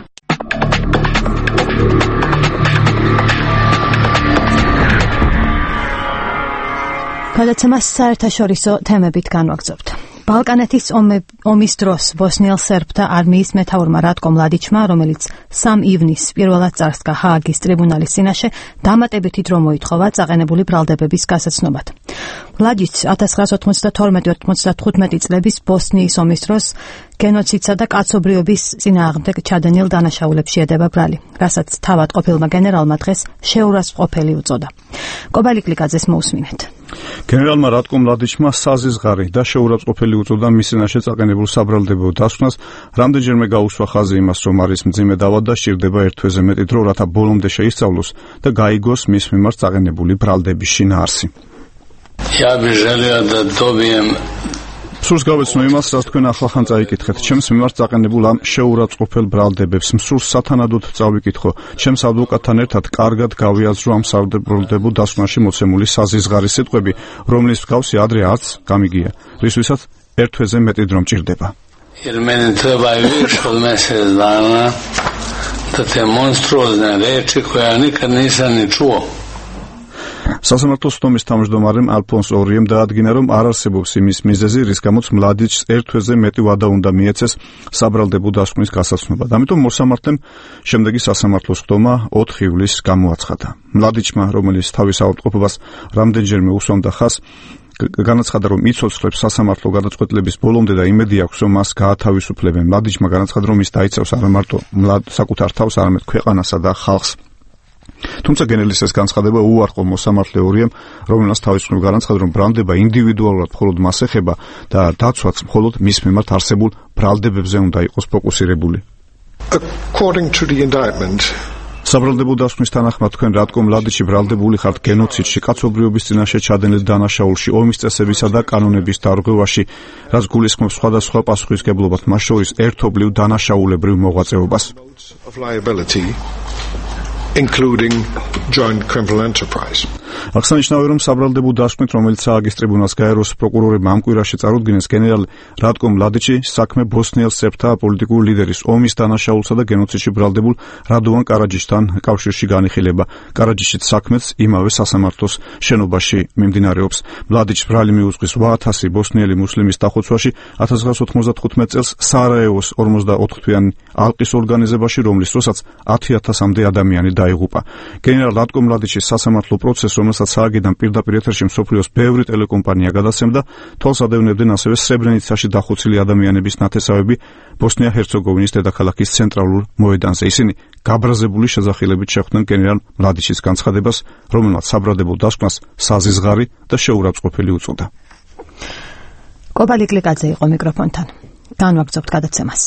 გადაცემას საერთაშორისო თემებით განვაგრძობთ. ბალკანეთის ომის დროს ბოსნიელ სერბთა არმიის მეთაურმა რატკო მლადიჩმა, რომელიც სამი ივნისს პირველად წარსდგა ჰააგის ტრიბუნალის წინაშე, დამატებითი დრო მოითხოვა წაყენებული ბრალდებების გასაცნობად. მლადიჩს ათას ცხრაასა ოთხმოცდათორმეტი ოთხმოცდათხუთმეტი წლების ბოსნიის ომის დროს გენოციდსა და კაცობრიობის წინააღმდეგ ჩადენილ დანაშაულებში ედება ბრალი, რასაც თავად ყოფილმა გენერალმა დღეს შეურაცხყოფელი უწოდა. კობალი კლიკაძეს მოусმინეთ. გენერალმა რატკო მლადიჩმა საზიზღარი და შეურაცხყოფელი უწოდა მის წინაშე წაყენებულ საბრალდებო დასკვნას, რამდენჯერმე გაუსვა ხაზი იმას, რომ არის მძიმე დავა და სჭირდება ერთ თვეზე მეტი დრო, რათა ბოლომდე შეისწავლოს და გაიგოს მის მიმართ წაყენებული ბრალდების შინაარსი. Я бы желал да добьем მსურს გავეცნო იმას, რაც თქვენ ახლახან წაიკითხეთ. ჩემს მიმართ წაყენებულ ამ შეურაცხყოფელ ბრალდებებს მსურს სათანადოდ წავიკითხო. ჩემს ადვოკატთან ერთად კარგად გავიაზრო ამ საბრალდებო დასკვნაში მოცემული საზიზღარი სიტყვები, რომლის მსგავსი ადრე არც გამიგია, რისთვისაც ერთ თვეზე მეტი დრო მჭირდება. Meni treba i više od mjesec dana da te monstruozne reči koja nikad nisam ni čuo. სასამართლოს თომის თავმჯდომარემ ალფონს ორიემ დაადგინა, რომ არ არსებობს იმის მიზეზი, რის გამოც მლადიჩს ერთ თვეზე მეტი ვადა უნდა მიეცეს საბრალდებო დასკვნის გასაცნობად. ამიტომ მოსამართლემ შემდეგი სასამართლოს ხდომა ოთხი ივლისს გამოაცხადა. მლადიჩმა, რომელიც თავის ავადმყოფობას რამდენჯერმე უსვამდა ხაზს, განაცხადა, რომ იცოცხლებს სასამართლო გადაწყვეტილების ბოლომდე და იმედი აქვს, რომ მას გაათავისუფლებენ. მლადიჩმა განაცხადა, რომ ის დაიცავს არა მარტო საკუთარ თავს, არამედ ქვეყანასა და ხალხს. თუმცა გენერლის ეს განცხადება უარყო მოსამართლე ორიემ, რომელსაც თავისუფლება განაცხადა, რომ ბრალდება ინდივიდუალურად მხოლოდ მას ეხება და დაცვაც მხოლოდ მის მიმართ არსებულ ბრალდებებზე უნდა იყოს ფოკუსირებული. According to the indictment, საბრალდებო დასკვნის თანახმად თქვენ რატკო მლადიჩი ბრალდებული ხართ გენოციდში, კაცობრიობის წინაშე ჩადენილ დანაშაულში, ომის წესებისა და კანონების დარღვევაში, რაც გულისხმობს სხვადასხვა პასუხისმგებლობად, მათ შორის ერთობლივ დანაშაულებრივ მოღვაწეობას. of liability, including joint criminal enterprise. აღსანიშნავია, რომ საბრალდებო დასკვნით, რომელიც ჰააგის ტრიბუნალს გაეროს პროკურორებმა ამ კვირაში წარუდგინეს, გენერალ რატკო მლადიჩი საქმე ბოსნიელ სერბთა პოლიტიკური ლიდერის ომის დანაშაულსა და გენოციდში ბრალდებულ რადოვან კარაჯიშთან კავშირში განიხილება. კარაჯიშიც საქმეც იმავე სასამართლოს შენობაში მიმდინარეობს. მლადიჩს ბრალი მიუძღვის რვა ათასი ბოსნიელი მუსლიმის დახოცვაში ათას ცხრაასა ოთხმოცდათხუთმეტ წელს სარაევოს ორმოცდაოთხ თვიანი ალყის ორგანიზებაში, რომლის დროსაც ათი ათასამდე ადამიანი დაიღუპა. გენერალ რატკო მლადიჩის სასამართლო პროცესს, რომელსაც ჰააგიდან პირდაპირ ეთერში მსოფლიოს ბევრი ტელეკომპანია გადასცემდა, თვალს ადევნებდნენ ასევე სრებრენიცაში დახოცილი ადამიანების ნათესავები ბოსნია-ჰერცეგოვინის დედაქალაქის ცენტრალურ მოედანზე. ისინი გაბრაზებული შეძახილებით შეხვდნენ გენერალ მლადიჩის განცხადებას, რომელმაც საბრალდებო დასკვნას საზიზღარი და შეურაცხყოფელი უწოდა. კობალი კლიკაძე იყო მიკროფონთან. განვაგრძობთ გადაცემას.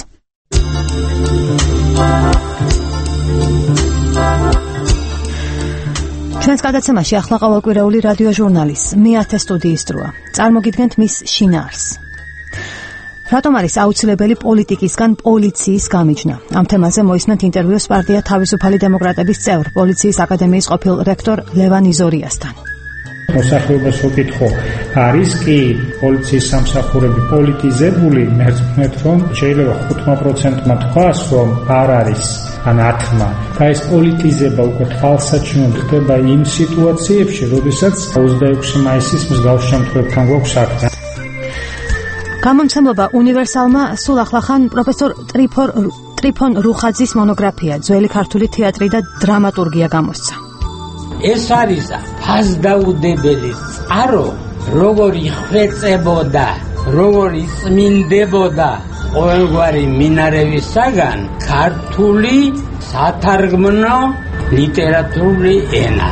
ჩვენს გადაცემაში ახლა ყოველკვირეული რადიო ჟურნალის მეათე სტუდიის დროა. წარმოგიდგენთ მის შინაარსს. რატომ არის აუცილებელი პოლიტიკისგან პოლიციის გამიჯნა? ამ თემაზე მოისმენთ ინტერვიუს პარტია თავისუფალი დემოკრატების წევრ, პოლიციის აკადემიის ყოფილ რექტორ ლევან იზორიასთან. მოსახლეობას ვკითხო, არის კი პოლიციის სამსახურები პოლიტიზებული, მერწმუნეთ რომ შეიძლება ხუთმა პროცენტმა თქვას, რომ არ არის ან ათმა. და ეს პოლიტიზება უკვე თვალსაჩინოდ ხდება იმ სიტუაციებში, როდესაც ოცდაექვსი მაისის მსგავს შემთხვევებთან გვაქვს საქმე. გამომცემლობა უნივერსალმა სულ ახლახან პროფესორ ტრიფორ ტრიფონ რუხაძის მონოგრაფია ძველი ქართული თეატრი და დრამატურგია გამოსცა. ეს არის ფასდაუდებელი წყარო, როგორი ხვეწებოდა, როგორი წმინდებოდა ყოველგვარი მინარევისაგან ქართული სათარგმნო ლიტერატურული ენა.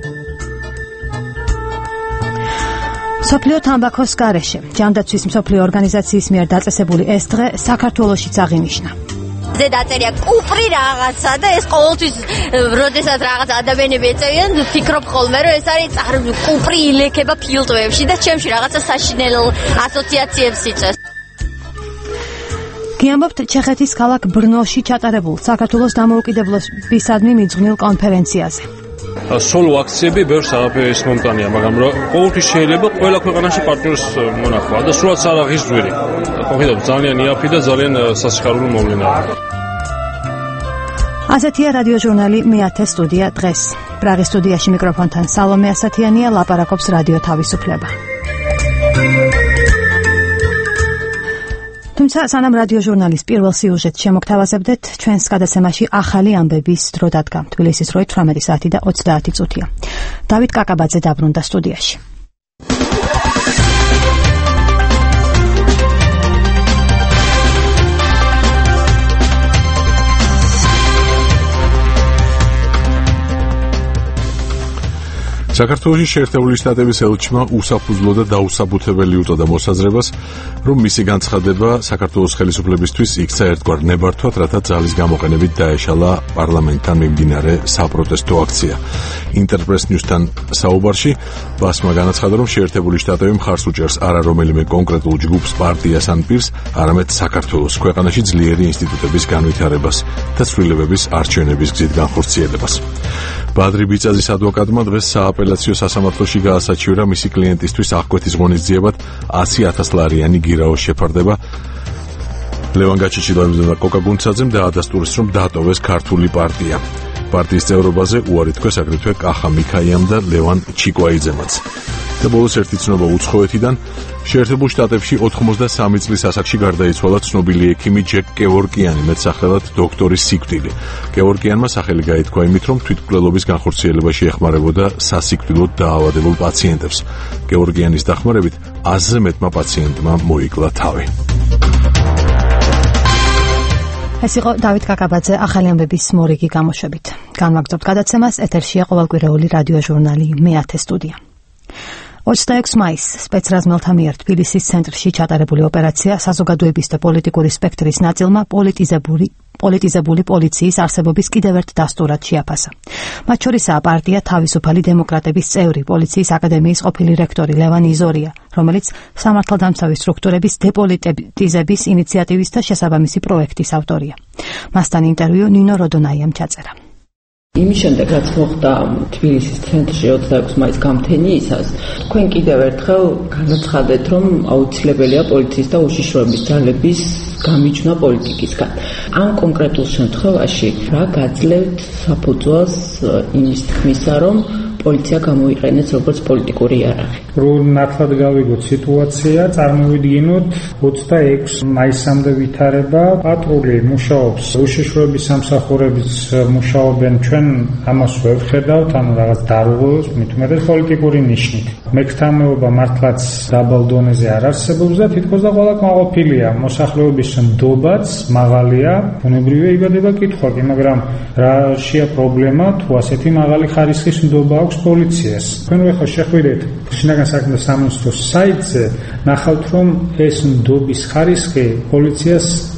სოფლიო თამბაქოს გარეშე ჯანდაცვის მსოფლიო ორგანიზაციის მიერ დაწესებული ეს დღე საქართველოშიც აღინიშნა. ზედაწერია კუფრი რაღაცა და ეს ყოველთვის როდესაც რაღაც ადამიანები ეწევიან ფიქრობ ხოლმე რომ ეს არის კუფრი ილექება ფილტვებში და ჩემში რაღაცა საშინელ ასოციაციებს იწვევს. გიამბობთ ჩეხეთის ქალაქ ბრნოში ჩატარებულ საქართველოს დამოუკიდებლობისადმი მიძღვნილ კონფერენციაზე. სოლო აქციები ბევრს არაფერის მომტანია, მაგრამ ყოველთვის შეიძლება ყველა ქვეყანაში პარტნიორს მონახვა და სულაც არ აღის ძვირი. konkretულად ძალიან იაფი და ძალიან სასიხარულო მოვლენაა. ასეთია რადიოჟურნალი მეათე სტუდია დღეს. პრაღის სტუდიაში მიკროფონთან სალომე ასათიანია, ლაპარაკობს რადიო თავისუფლება. თუმცა სანამ რადიოჟურნალის პირველ სიუჟეტს შემოგთავაზებდეთ, ჩვენს გადაცემაში ახალი ამბების დრო დადგა. თბილისის როი თვრამეტი საათი და ოცდაათი წუთია. დავით კაკაბაძე დაბრუნდა სტუდიაში. საქართველოს შეერთებული შტატების ელჩმა უსაფუძვლო და დაუსაბუთებელი უწოდა მოსაზრებას, რომ მისი განცხადება საქართველოს ხელისუფლებისთვის იქცა ერთგვარ ნებართვად, რათა ძალის გამოყენებით დაეშალა პარლამენტთან მიმდინარე საპროტესტო აქცია. ინტერპრეს ნიუსთან საუბარში ბასმა განაცხადა, რომ შეერთებული შტატები მხარს უჭერს არა რომელიმე კონკრეტულ ჯგუფს, პარტიას ან პირს, არამედ საქართველოს ქვეყანაში ძლიერი ინსტიტუტების განვითარებას და ცვლილებების არჩევნების გზით განხორციელებას. ბადრი ბიწაზის ადვოკატმა დღეს სააპელაციო სასამართლოში გაასაჩივრა მისი კლიენტისთვის აღკვეთის ღონისძიებად ათი ათას ლარიანი გირაოს შეფარდება. ლევან გაჩეჩილაძემ და კოკა გუნცაძემ დაადასტურეს, რომ დატოვეს ქართული პარტია. პარტიის წევრობაზე უარი თქვეს აგრეთვე კახა მიქაიამ და ლევან ჩიკვაიძემაც. და ბოლოს ერთი ცნობა უცხოეთიდან. შეერთებულ შტატებში ოთხმოცდასამი წლის ასაკში გარდაიცვალა ცნობილი ექიმი ჯეკ კევორკიანი, მეტსახელად დოქტორის სიკვდილი. კევორკიანმა სახელი გაითქვა იმით, რომ თვითმკვლელობის განხორციელებაში ეხმარებოდა სასიკვდილოდ დაავადებულ პაციენტებს. კევორკიანის დახმარებით ათზე მეტმა პაციენტმა მოიკლა თავი. ეს იყო დავით კაკაბაძე ახალი ამბების მორიგი გამოშვებით. განვაგრძობთ გადაცემას, ეთერშია ყოველკვირეული რადიოჟურნალი მეათე სტუდია. ოცდაექვსი მაისს სპეცრაზმელთა მიერ თბილისის ცენტრში ჩატარებული ოპერაცია საზოგადოების და პოლიტიკური სპექტრის ნაწილმა პოლიტიზებული პოლიტიზებული პოლიციის არსებობის კიდევ ერთ დასტურად შეაფასა. მათ შორისაა პარტია თავისუფალი დემოკრატების წევრი, პოლიციის აკადემიის ყოფილი რექტორი ლევან იზორია, რომელიც სამართალდამცავი სტრუქტურების დეპოლიტიზების ინიციატივის და შესაბამისი პროექტის ავტორია. მასთან ინტერვიუ ნინო როდონაიამ ჩაწერა. იმის შემდეგ, რაც მოხდა თბილისის ცენტრში ოცდაექვსი მაისს გამთენიისას, თქვენ კიდევ ერთხელ განაცხადეთ, რომ აუცილებელია პოლიციის და უშიშროების ძალების გამიჯვნა პოლიტიკისგან. ამ კონკრეტულ შემთხვევაში რა გაძლევთ საფუძველს იმის თქმისა, რომ პოლიცია გამოიყენებს როგორც პოლიტიკური იარაღი? რო ნათლად გავიგოთ სიტუაცია, წარმოვიდგინოთ ოცდაექვსი მაისამდე ვითარება, პატრული მუშაობს, უშიშროების სამსახურების მუშაობენ, ჩვენ ამას ვხედავთ, ანუ რაღაც დარღვევას, მით უმეტეს პოლიტიკური ნიშნით. მეკრთამეობა მართლაც დაბალ დონეზე არ არსებობს და თითქოს და ყველა კმაყოფილია. მოსახლეობის ნდობაც მაღალია, ბუნებრივია იბადება კითხვები, მაგრამ რაშია პრობლემა, თუ ასეთი მაღალი ხარისხის ნდობა აქვს პოლიციას? თქვენ ახლა შეხვიდეთ შინაგან საქმეთა სამინისტროს საიტზე, ნახავთ, რომ ეს ნდობის ხარისხი პოლიციას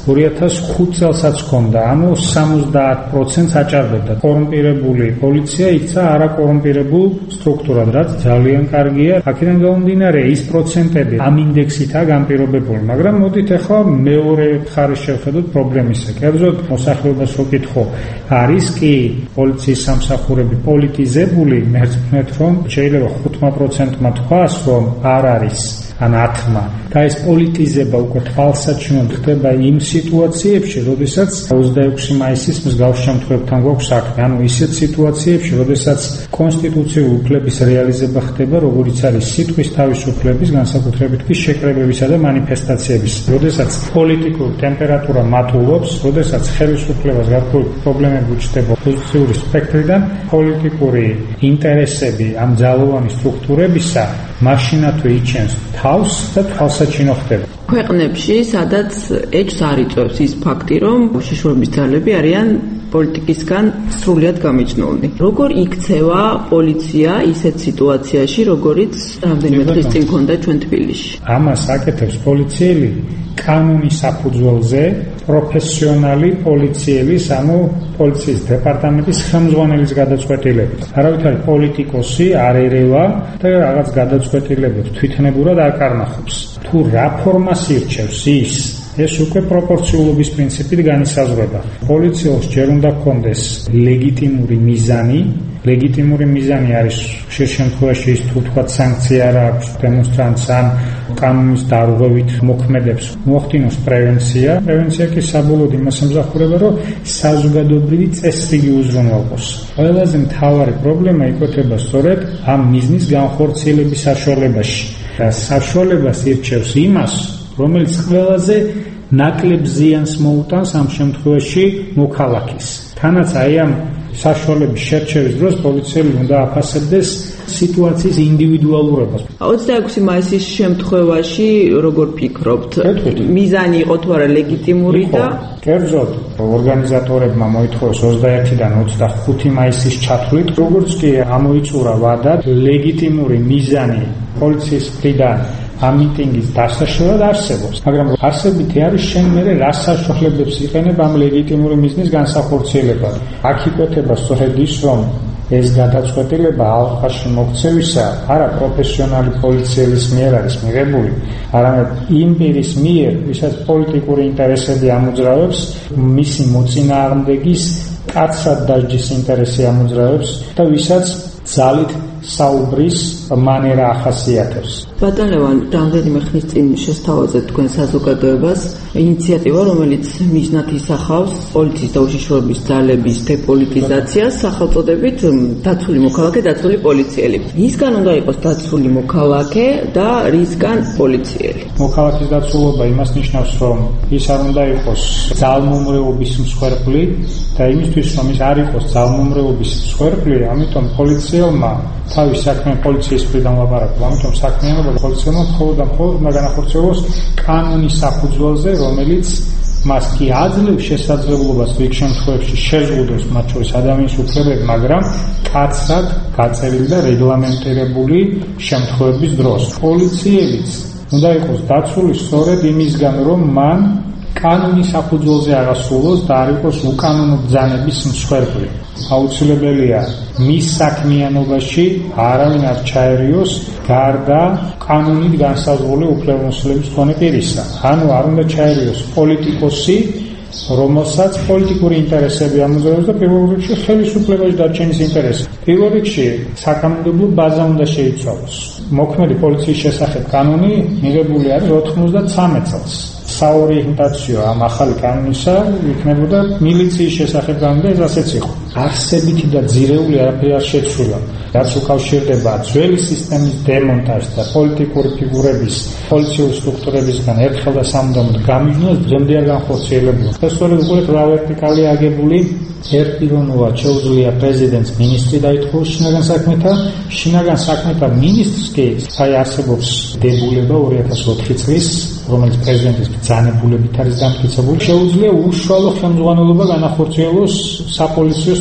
ორი ათას ხუთ წელსაც ჰქონდა, ანუ სამოცდაათ პროცენტს აჭარბებდა. კორუმპირებული პოლიცია იქცა არაკორუმპირებულ სტრუქტურად, რაც ძალიან კარგია. აქედან გამომდინარე, ის პროცენტები ამ ინდექსითაა განპირობებული, მაგრამ მოდით ახლა მეორე მხარეს შევხედოთ პრობლემისა. კერძოდ მოსახლეობას ვკითხო, არის კი პოლიციის სამსახურები პოლიტიზებული, მე ვთქვით, რომ შეიძლება ხუთ პროცენტმა თქვას, რომ არ არის ან ათმა და ეს პოლიტიზება უკვე თვალსაჩინოდ ხდება იმ სიტუაციებში, როდესაც ოცდაექვსი მაისის მსგავს შემთხვევებთან გვაქვს საქმე, ანუ ისეთ სიტუაციებში, როდესაც კონსტიტუციური უფლების რეალიზება ხდება, როგორიც არის სიტყვის თავისუფლების, განსაკუთრებით კი შეკრებებისა და მანიფესტაციების, როდესაც პოლიტიკური ტემპერატურა მატულობს, როდესაც ხელისუფლებას გარკვეული პრობლემები უჩნდება ოპოზიციური სპექტრიდან, პოლიტიკური ინტერესები ამ ძალოვანი სტრუქტურებისა მაშინა თუ იჩენს თავს და თვალსაჩინო ხდება. ქვეყნებში, სადაც ეჭვს არ იწვევს ის ფაქტი, რომ უშიშროების ძალები არიან პოლიტიკისგან სრულად გამიჯნულნი. როგორ იქცევა პოლიცია ისეთ სიტუაციაში, როგორიც რამდენიმე დღის წინ ჰქონდა ჩვენ თბილისში? ამას აკეთებს პოლიციელი კანონის საფუძველზე, პროფესიონალი პოლიციელის, ანუ პოლიციის დეპარტამენტის ხელმძღვანელის გადაწყვეტილებით. არავითარი პოლიტიკოსი არ ერევა და რაღაც გადაწყვეტილებებს თვითნებურად არ კარნახობს. თუ რა ფორმას ირჩევს ის, ეს უკვე პროპორციულობის პრინციპით განისაზღვრება. პოლიციელს ჯერ უნდა ჰქონდეს ლეგიტიმური მიზანი. ლეგიტიმური მიზანი არის ხშირ შემთხვევაში ის თუ თქვა სანქცია რა აქვს დემონსტრანტს ან კანონის დარღვევით მოქმედებს, მოახდინოს პრევენცია. პრევენცია კი საბოლოოდ იმას ემსახურება, რომ საზოგადოებრივი წესრიგი უზრუნველყოს. ყველაზე მთავარი პრობლემა იკვეთება სწორედ ამ მიზნის განხორციელების საშუალებაში. და საშუალებას ირჩევს იმას, რომელიც ყველაზე ნაკლებ ზიანს მოუტანს ამ შემთხვევაში მოქალაქის. თანაც აი ამ საშუალების შერჩევის დროს პოლიციელი უნდა აფასებდეს სიტუაციის ინდივიდუალურობას. ოცდაექვსი მაისის შემთხვევაში როგორ ფიქრობთ? მიზანი იყო თუ არა ლეგიტიმური და კერძოდ ორგანიზატორებმა მოითხოვეს ოცდაერთიდან ოცდახუთი მაისის ჩათვლით, როგორც კი ამოიწურა ვადა, ლეგიტიმური მიზანი პოლიციის მხრიდან ამ მიტინგის დასაშლელად არსებობს, მაგრამ არსებითი არის შენ მერე რა საშუალებებს იყენებ ამ ლეგიტიმური მიზნის განსახორციელებად. აქ იკვეთება სწორედ ის, რომ ეს გადაწყვეტილება ალყაში მოქცევისა არა პროფესიონალი პოლიციელის მიერ არის მიღებული, არამედ იმ პირის მიერ, ვისაც პოლიტიკური ინტერესები ამოძრავებს, მისი მოწინააღმდეგის კაცრად დასჯის ინტერესი ამოძრავებს და ვისაც ძალით საუბრის მანერა ახასიათებს. ბატონ ლევან, რამდენიმე ხნის წინ შესთავაზეთ თქვენ საზოგადოებას ინიციატივა, რომელიც მიზნად ისახავს პოლიციის და უშიშროების ძალების დეპოლიტიზაციას, სახელწოდებით დაცული მოქალაქე, დაცული პოლიციელი. რისგან უნდა იყოს დაცული მოქალაქე და რისგან პოლიციელი? მოქალაქის დაცულობა იმას ნიშნავს, რომ ის არ უნდა იყოს ძალმომრეობის მსხვერპლი და იმისთვის, რომ ის არ იყოს ძალმომრეობის მსხვერპლი, ამიტომ პოლიციელმა თავის საქმე პოლიციის მხრიდან ლაპარაკობ, ამიტომ საქმიანობა პოლიციელმა მხოლოდ და მხოლოდ უნდა განახორციელოს კანონის საფუძველზე, რომელიც მას კი აძლევს შესაძლებლობას რიგ შემთხვევებში შეზღუდოს მათ შორის ადამიანის უფლებები, მაგრამ კაცრად გაწერილი და რეგლამენტირებული შემთხვევების დროს. პოლიციელიც უნდა იყოს დაცული სწორედ იმისგან, რომ მან კანონის საფუძველზე აღასრულოს და არ იყოს უკანონო ბრძანების მსხვერპლი. აუცილებელია მის საქმიანობაში არავინ არ ჩაერიოს გარდა კანონით განსაზღვრული უფლებამოსილების მქონე პირისა. ანუ არ უნდა ჩაერიოს პოლიტიკოსი, რომელსაც პოლიტიკური ინტერესები ამოძრავებს და პირველ რიგში ხელისუფლებაში დარჩენის ინტერესი. პირველ რიგში საკანონმდებლო ბაზა უნდა შეიცვალოს. მოქმედი პოლიციის შესახებ კანონი მიღებული არის ოთხმოცდათვრამეტ წელს. საორიენტაციო ამ ახალი კანონისა იქნებოდა მილიციის შესახებ კანონი და ეს ასეც იყო. არსებითი და ძირეული არაფერი არ შეცვლილა. რაც უკავშირდება ძველი სისტემის დემონტაჟს და პოლიტიკური ფიგურების, პოლიციური სტრუქტურებისგან ერთხელ და სამუდამოდ გამიჯნოს დღემდე არ განხორციელებულა. და სწორედ უკვე რა ვერტიკალი აგებული ერთპიროვნულად შეუძლია პრეზიდენტს მინისტრი დაითხოვოს შინაგან საქმეთა, შინაგან საქმეთა მინისტრს კი აი არსებობს დებულება ორი ათას ოთხი წლის, რომელიც პრეზიდენტის ბრძანებულებით არის დამტკიცებული, შეუძლია უშუალო ხელმძღვანელობა განახორციელოს საპოლიციო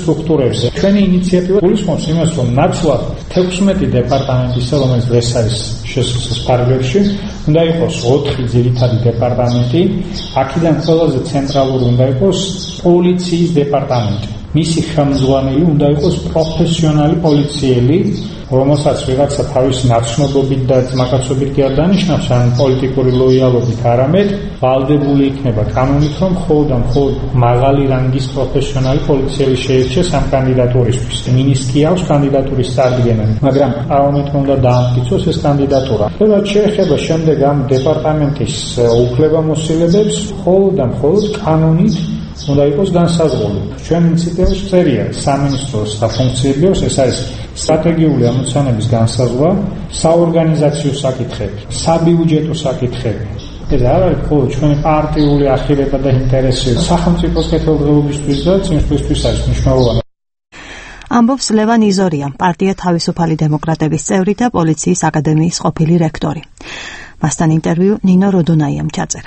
სტრუქტურებზე. ჩვენი ინიციატივა გულისხმობს იმას, რომ ნაცვლად თექვსმეტი დეპარტამენტისა, რომელიც დღეს არის შესაძლოა პარლამენტში, უნდა იყოს ოთხი ძირითადი დეპარტამენტი, აქედან ყველაზე ცენტრალური უნდა იყოს პოლიციის დეპარტამენტი. მისი ხელმძღვანელი უნდა იყოს პროფესიონალი პოლიციელი, რომელსაც ვიღაცა თავის ნაცნობობით და ძმაკაცობით კი არ დანიშნავს, ან პოლიტიკური ლოიალობით, არამედ ვალდებული იქნება კანონით, რომ მხოლოდ და მხოლოდ მაღალი რანგის პროფესიონალი პოლიციელი შეირჩეს ამ კანდიდატურისთვის. მინისტრს კი აქვს კანდიდატურის წარდგენა, მაგრამ პარლამენტმა უნდა დაამტკიცოს ეს კანდიდატურა. რაც შეეხება შემდეგ ამ დეპარტამენტის უფლებამოსილებებს, მხოლოდ და მხოლოდ კანონით უნდა იყოს განსაზღვრული. ჩვენ ინციდენტს წერია სამინისტროს საფუნქციებებს, ეს არის სტრატეგიული ამოცანების განსაზღვრა, საორგანიზაციო საკითხები, საბიუჯეტო საკითხები. ეს არ არის მხოლოდ ჩვენი პარტიული ახირება და ინტერესი, სახელმწიფოს კეთილდღეობისთვის და წინსვლისთვის არის მნიშვნელოვანი. ამბობს ლევან იზორია, პარტია თავისუფალი დემოკრატების წევრი და პოლიციის აკადემიის ყოფილი რექტორი. მასთან ინტერვიუ ნინო როდონაიამ ჩაწერა.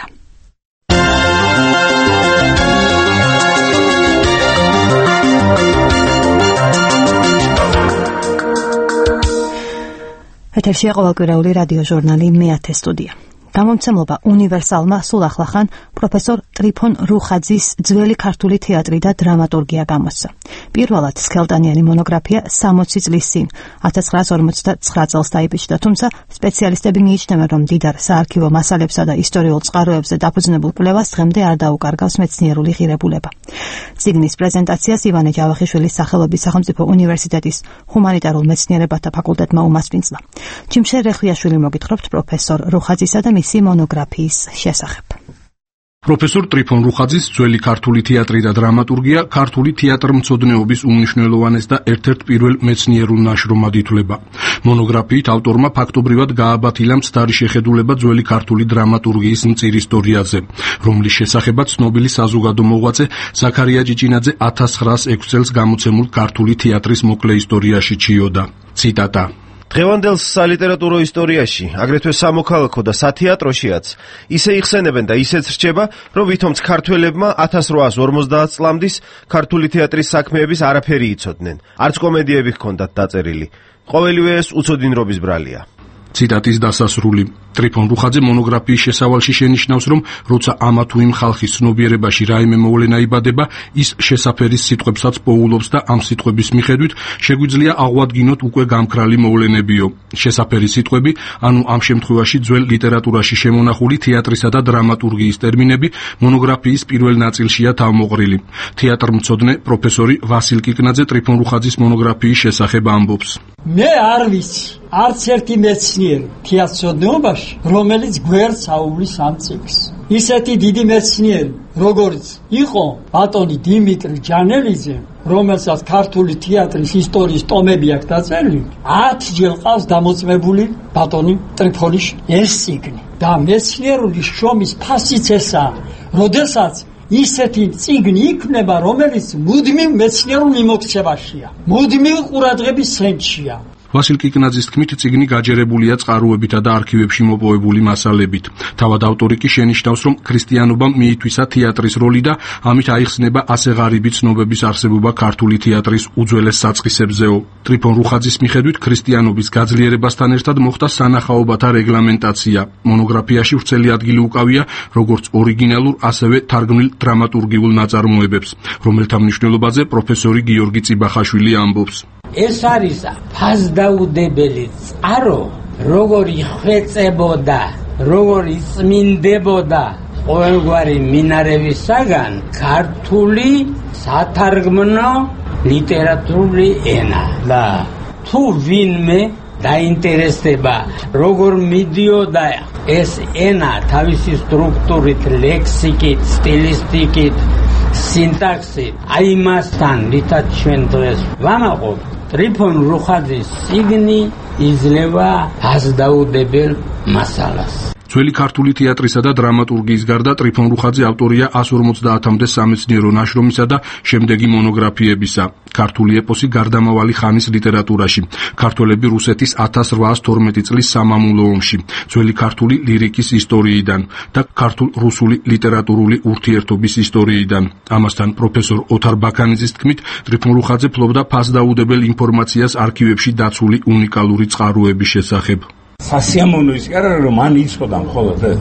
ეთერშია ყოველკვირეული რადიო ჟურნალი მეათე სტუდია. გამომცემლობა უნივერსალმა სულ ახლახან პროფესორ ტრიფონ რუხაძის ძველი ქართული თეატრი და დრამატურგია გამოსცა. პირველად სქელტანიანი მონოგრაფია სამოცი წლის წინ ათას ცხრაას ორმოცდათცხრა წელს დაიბეჭდა, თუმცა სპეციალისტები მიიჩნევენ, რომ დიდარ საარქივო მასალებსა და ისტორიულ წყაროებზე დაფუძნებულ კვლევას დღემდე არ დაუკარგავს მეცნიერული ღირებულება. წიგნის პრეზენტაციას ივანე ჯავახიშვილის სახელობის სახელმწიფო უნივერსიტეტის ჰუმანიტარულ მეცნიერებათა ფაკულტეტმა უმასპინძლა. ჯიმშე რეხვიაშვილი მოგითხრობთ პროფესორ რუხაძისა და მისი მონოგრაფიის შესახებ. პროფესორ ტრიფონ რუხაძის ძველი ქართული თეატრი და დრამატურგია ქართული თეატრმცოდნეობის უმნიშვნელოვანეს და ერთ-ერთ პირველ მეცნიერულ ნაშრომად ითვლება. მონოგრაფიით ავტორმა ფაქტობრივად გააბათილა მცდარი შეხედულება ძველი ქართული დრამატურგიის მწირ ისტორიაზე, რომლის შესახებაც ცნობილი საზოგადო მოღვაწე ზაქარია ჭიჭინაძე ათას ცხრაას ექვს წელს გამოცემულ ქართული თეატრის მოკლე ისტორიაში ჩიოდა. ციტატა: დღევანდელ სალიტერატურო ისტორიაში, აგრეთვე სამოქალაქო და სათეატროშიაც ისე იხსენებენ და ისეც რჩება, რომ ვითომც ქართველებმა ათას რვაას ორმოცდაათ წლამდის ქართული თეატრის საქმეების არაფერი იცოდნენ. არც კომედიები ჰქონდათ დაწერილი. ყოველივე ეს უცოდინრობის ბრალია. ციტატის დასასრული. ტრიფონ რუხაძე მონოგრაფიის შესავალში შენიშნავს, რომ როცა ამა თუ იმ ხალხის ცნობიერებაში რაიმე მოვლენა იბადება, ის შესაფერის სიტყვებსაც პოულობს და ამ სიტყვების მიხედვით შეგვიძლია აღვადგინოთ უკვე გამქრალი მოვლენებიო. შესაფერის სიტყვები, ანუ ამ შემთხვევაში ძველ ლიტერატურაში შემონახული თეატრისა და დრამატურგიის ტერმინები მონოგრაფიის პირველ ნაწილშია თავმოყრილი. თეატრმცოდნე პროფესორი ვასილ კიკნაძე ტრიფონ რუხაძის მონოგრაფიის შესახებ ამბობს. მე არ ვიცი არც ერთი მეცნიერი თეატრმცოდნეობაში, რომელიც გვერდს აუვლის ამ წიგნს. ისეთი დიდი მეცნიერი, როგორც იყო ბატონი დიმიტრი ჯანელიძე, რომელსაც ქართული თეატრის ისტორიის ტომები აქვს დაწერილი, ათჯერ ყავს დამოწმებული ბატონი ტრიფონის ეს წიგნი. და მეცნიერული შრომის ფასიც ესაა, როდესაც ისეთი წიგნი იქნება, რომელიც მუდმივ მეცნიერულ მიმოქცევაშია, მუდმივ ყურადღების ცენტრშია. ვასილ კიკნაძის თქმით, წიგნი გაჯერებულია წყაროებითა და არქივებში მოპოვებული მასალებით. თავად ავტორი კი შენიშნავს, რომ ქრისტიანობამ მიითვისა თეატრის როლი და ამით აიხსნება ასე ღარიბი ცნობების არსებობა ქართული თეატრის უძველეს საწყისებზეო. ტრიფონ რუხაძის მიხედვით, ქრისტიანობის გაძლიერებასთან ერთად მოხდა სანახაობათა რეგლამენტაცია. მონოგრაფიაში ვრცელი ადგილი უკავია როგორც ორიგინალურ, ასევე თარგმნილ დრამატურგიულ ნაწარმოებებს, რომელთა მნიშვნელობაზე პროფესორი გიორგი წიბახაშვილი ამბობს. ეს არის ფასდაუდებელი წყარო, როგორი ხვეწებოდა, როგორი წმინდებოდა ყოველგვარი მინარევისაგან ქართული სათარგმნო ლიტერატურული ენა. და თუ ვინმე დაინტერესდება, როგორ მიდიოდა ეს ენა თავისი სტრუქტურით, ლექსიკით, სტილისტიკით, სინტაქსით, აი მასთან რითაც ჩვენ დღეს ვამაყობ, ტრიფონ რუხაძის წიგნი იძლევა ფასდაუდებელ მასალას. ძველი ქართული თეატრისა და დრამატურგიის გარდა ტრიფონ რუხაძე ავტორია εκατს ორმოცდაათამდე სამეცნიერო ნაშრომისა და შემდეგი მონოგრაფიებისა. ქართული ეპოსი გარდამავალი ხანის ლიტერატურაში, ქართველები რუსეთის ათას რვაას თორმეტი წლის სამამულო ომში, ძველი ქართული ლირიკის ისტორიიდან და ქართულ-რუსული ლიტერატურული ურთიერთობის ისტორიიდან. ამასთან პროფესორ ოთარ ბაქანიძის თქმით, ტრიფონ რუხაძე ფლობდა ფასდაუდებელ ინფორმაციას არქივებში დაცული უნიკალური წყაროების შესახებ. სასიამოვნო ის კი არა რომ მან იცოდა მხოლოდ ეს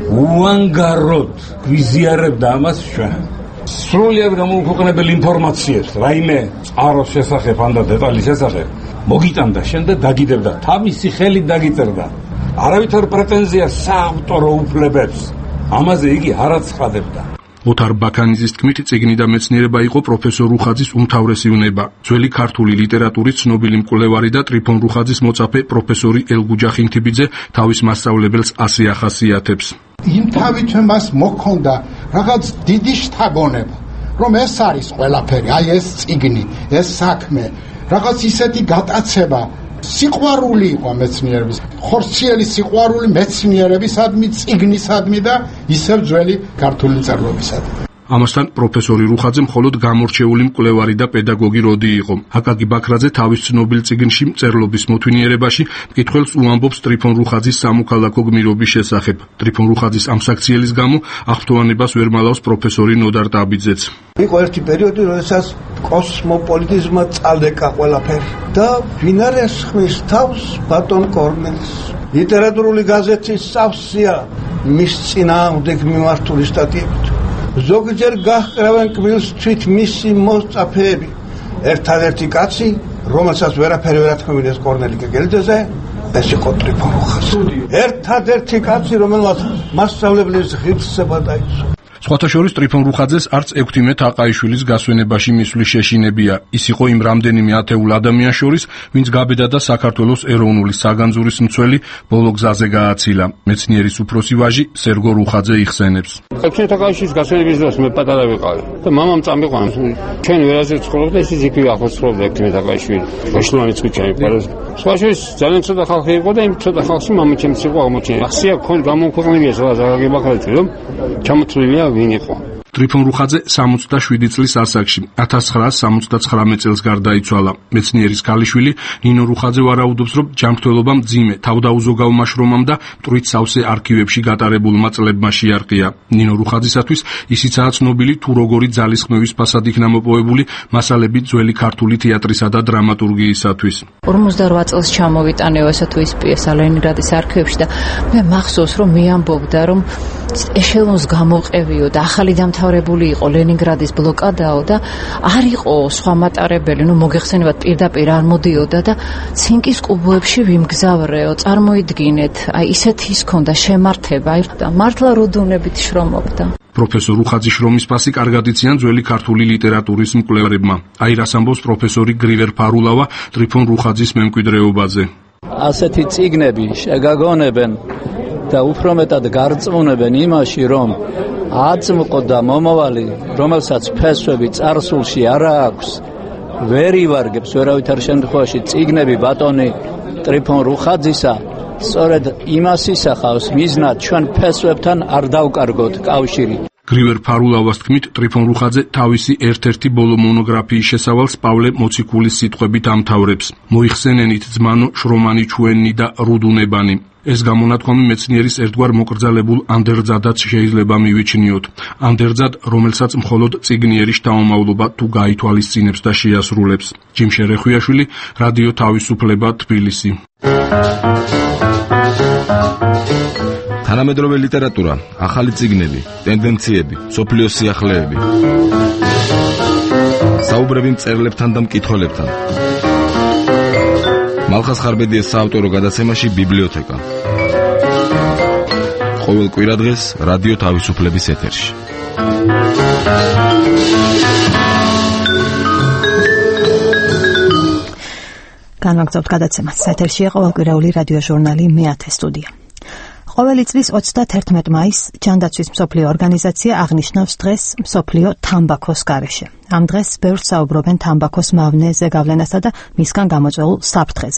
უანგაროდ გვიზიარებდა ამას ჩვენ სრულიად გამოუქვეყნებელი ინფორმაციებს რაიმე წყაროს შესახებ ან და დეტალის შესახებ მოგიტანდა შენ და დაგიდებდა თავისი ხელით დაგიწერდა არავითარ პრეტენზიას საავტორო უფლებებს ამაზე იგი არ აცხადებდა. ოთარ ბაქანიძის თქმით, წიგნი და მეცნიერება იყო პროფესორ რუხაძის უმთავრესი უნება. ძველი ქართული ლიტერატურის ცნობილი მკვლევარი და ტრიფონ რუხაძის მოწაფე პროფესორი ელგუჯა ხინთიბიძე თავის მასწავლებელს ასე ახასიათებს. იმ თავითვე მას მოქონდა რაღაც დიდი შთაგონება, რომ ეს არის ყველაფერი, აი ეს წიგნი, ეს საქმე, რაღაც ისეთი გატაცება, სიყვარული იყო მეცნიერების, ხორციელი სიყვარული მეცნიერებისადმი, წიგნისადმი და ისევ ძველი ქართული მწერლობისადმი. ამასთან პროფესორი რუხაძე მხოლოდ გამორჩეული მკვლევარი და პედაგოგი როდი იყო. აკაკი ბაქრაძე თავის ცნობილ წიგნში მწერლობის მოთვინიერებაში მკითხველს უამბობს ტრიფონ რუხაძის სამოქალაქო გმირობის შესახებ. ტრიფონ რუხაძის ამ საქციელის გამო აღფრთოვანებას ვერ მალავს პროფესორი ნოდარ ტაბიძეც. იყო ერთი პერიოდი, როდესაც კოსმოპოლიტიზმმა წალდეკა ყველაფერი და ვინ არის ხმის თავს ბატონ კორნელის. ლიტერატურული გაზეთის სავსეა მის წინააღმდეგ მიმართული სტატიებით. ზოგჯერ გაჰკრავენ კბილს თვით მისი მოსწაფეები. ერთადერთი კაცი, რომელსაც ვერაფერი ვერ ათქმევინეს კორნელი გეგელძეზე, ეს იყო ტრიფონ რუხაძე. ერთადერთი კაცი, რომელმაც მასწავლებლის ღირსება დაიცვა. სხვათა შორის ტრიფონ რუხაძეს არც ექვთიმე თაყაიშვილის გასვენებაში მისვლის შეშინებია. ის იყო იმ რამდენიმე ათეულ ადამიანს შორის, ვინც გაბედა და საქართველოს ეროვნული საგანძურის მცველი ბოლო გზაზე გააცილა. მეცნიერის უფროსი ვაჟი სერგო რუხაძე იხსენებს. ექვთიმე თაყაიშვილის გასვენების დროს მე პატარა ვიყავი და მამამ წამიყვანს. ჩვენ ვერაზე ცხოვრობდა, ისიც იქ ახლოს ცხოვრობდა ექვთიმე თაყაიშვილი. ეშლოვანი წვით ჩაიყვანეს. სხვა შორის ძალიან ცოტა ხალხი იყო და იმ ცოტა ხალხში მამაჩემიც იყო აღმოჩენილი. ახსია ქონ გამოუქვეყნებია სადაც აკაკი ბაქრაძე, რომ ჩამოთვლილია ვინ იყო. ტრიფონ რუხაძე სამოცდაშვიდი წლის ასაკში ათას ცხრაას სამოცდაცხრამეტ წელს გარდაიცვალა. მეცნიერის ქალიშვილი ნინო რუხაძე ვარაუდობს, რომ ჯანმრთელობა მძიმე, თავდაუზოგავ შრომამ და მტვრით სავსე არქივებში გატარებულმა წლებმა შეარყია. ნინო რუხაძისათვის ისიცაა ცნობილი, თუ როგორი ძალისხმევის ფასად იქნა მოპოვებული მასალები ძველი ქართული თეატრისა და დრამატურგიისათვის. ორმოცდარვა წელს ჩამოვიტანეო ესა თუ ის პიესა ლენინგრადის არქივებში და მე მახსოვს, რომ მე ამბობდა, რომ ეშელონს გამოყევიო და ახალი დამთავრებული იყო ლენინგრადის ბლოკადაო და არ იყო სხვა მატარებელი, ნუ მოგეხსენებათ პირდაპირ არ მოდიოდა და ცინკის კუბოებში ვიმგზავრეო, წარმოიდგინეთ, აი ისეთი ის ქონდა შემართება, და მართლა რუდუნებით შრომობდა. პროფესორ რუხაძის შრომის ფასი კარგად იციან ძველი ქართული ლიტერატურის მკვლევარებმა. აი რას ამბობს პროფესორი გრივერ ფარულავა ტრიფონ რუხაძის მემკვიდრეობაზე. ასეთი წიგნები შეგაგონებენ და უფრო მეტად გარწმუნებენ იმაში, რომ აწმყო და მომავალი, რომელსაც ფესვები წარსულში არ აქვს, ვერ ივარგებს ვერავითარ შემთხვევაში წიგნები ბატონი ტრიფონ რუხაძისა, სწორედ იმას ისახავს მიზნად ჩვენ ფესვებთან არ დავკარგოთ კავშირი. გრივერ ფარულავას თქმით, ტრიფონ რუხაძე თავისი ერთ-ერთი ბოლო მონოგრაფიის შესავალს პავლე მოციქულის სიტყვებით ამთავრებს. მოიხსენენით ძმანო შრომანი ჩვენი და რუდუნებანი. ეს გამონათქვამი მეცნიერის ერთგვარ მოკრძალებულ ანდერძადაც შეიძლება მივიჩნიოთ. ანდერძად, რომელსაც მხოლოდ წიგნიერი შთამომავლობა თუ გაითვალისწინებს და შეასრულებს. ჯიმშე რეხვიაშვილი, რადიო თავისუფლება, თბილისი. თანამედროვე ლიტერატურა, ახალი წიგნები, ტენდენციები, სოფლიოს სიახლეები. საუბრები მწერლებთან და მკითხველებთან. მალხას ხარბედიას საავტორო გადაცემაში ბიბლიოთეკა. ყოველ კვირადღეს რადიო თავისუფლების ეთერში. განვაგრძობთ გადაცემას. ეთერშია ყოველკვირეული რადიო ჟურნალი მეათე სტუდია. ყოველი წლის ოცდათერთმეტ მაისს ჯანდაცვის მსოფლიო ორგანიზაცია აღნიშნავს დღეს მსოფლიო თამბაქოს გარეშე. ამ დღეს ბევრს საუბრობენ თამბაქოს მავნე ზეგავლენასა და მისგან გამოწვეულ საფრთხეზე.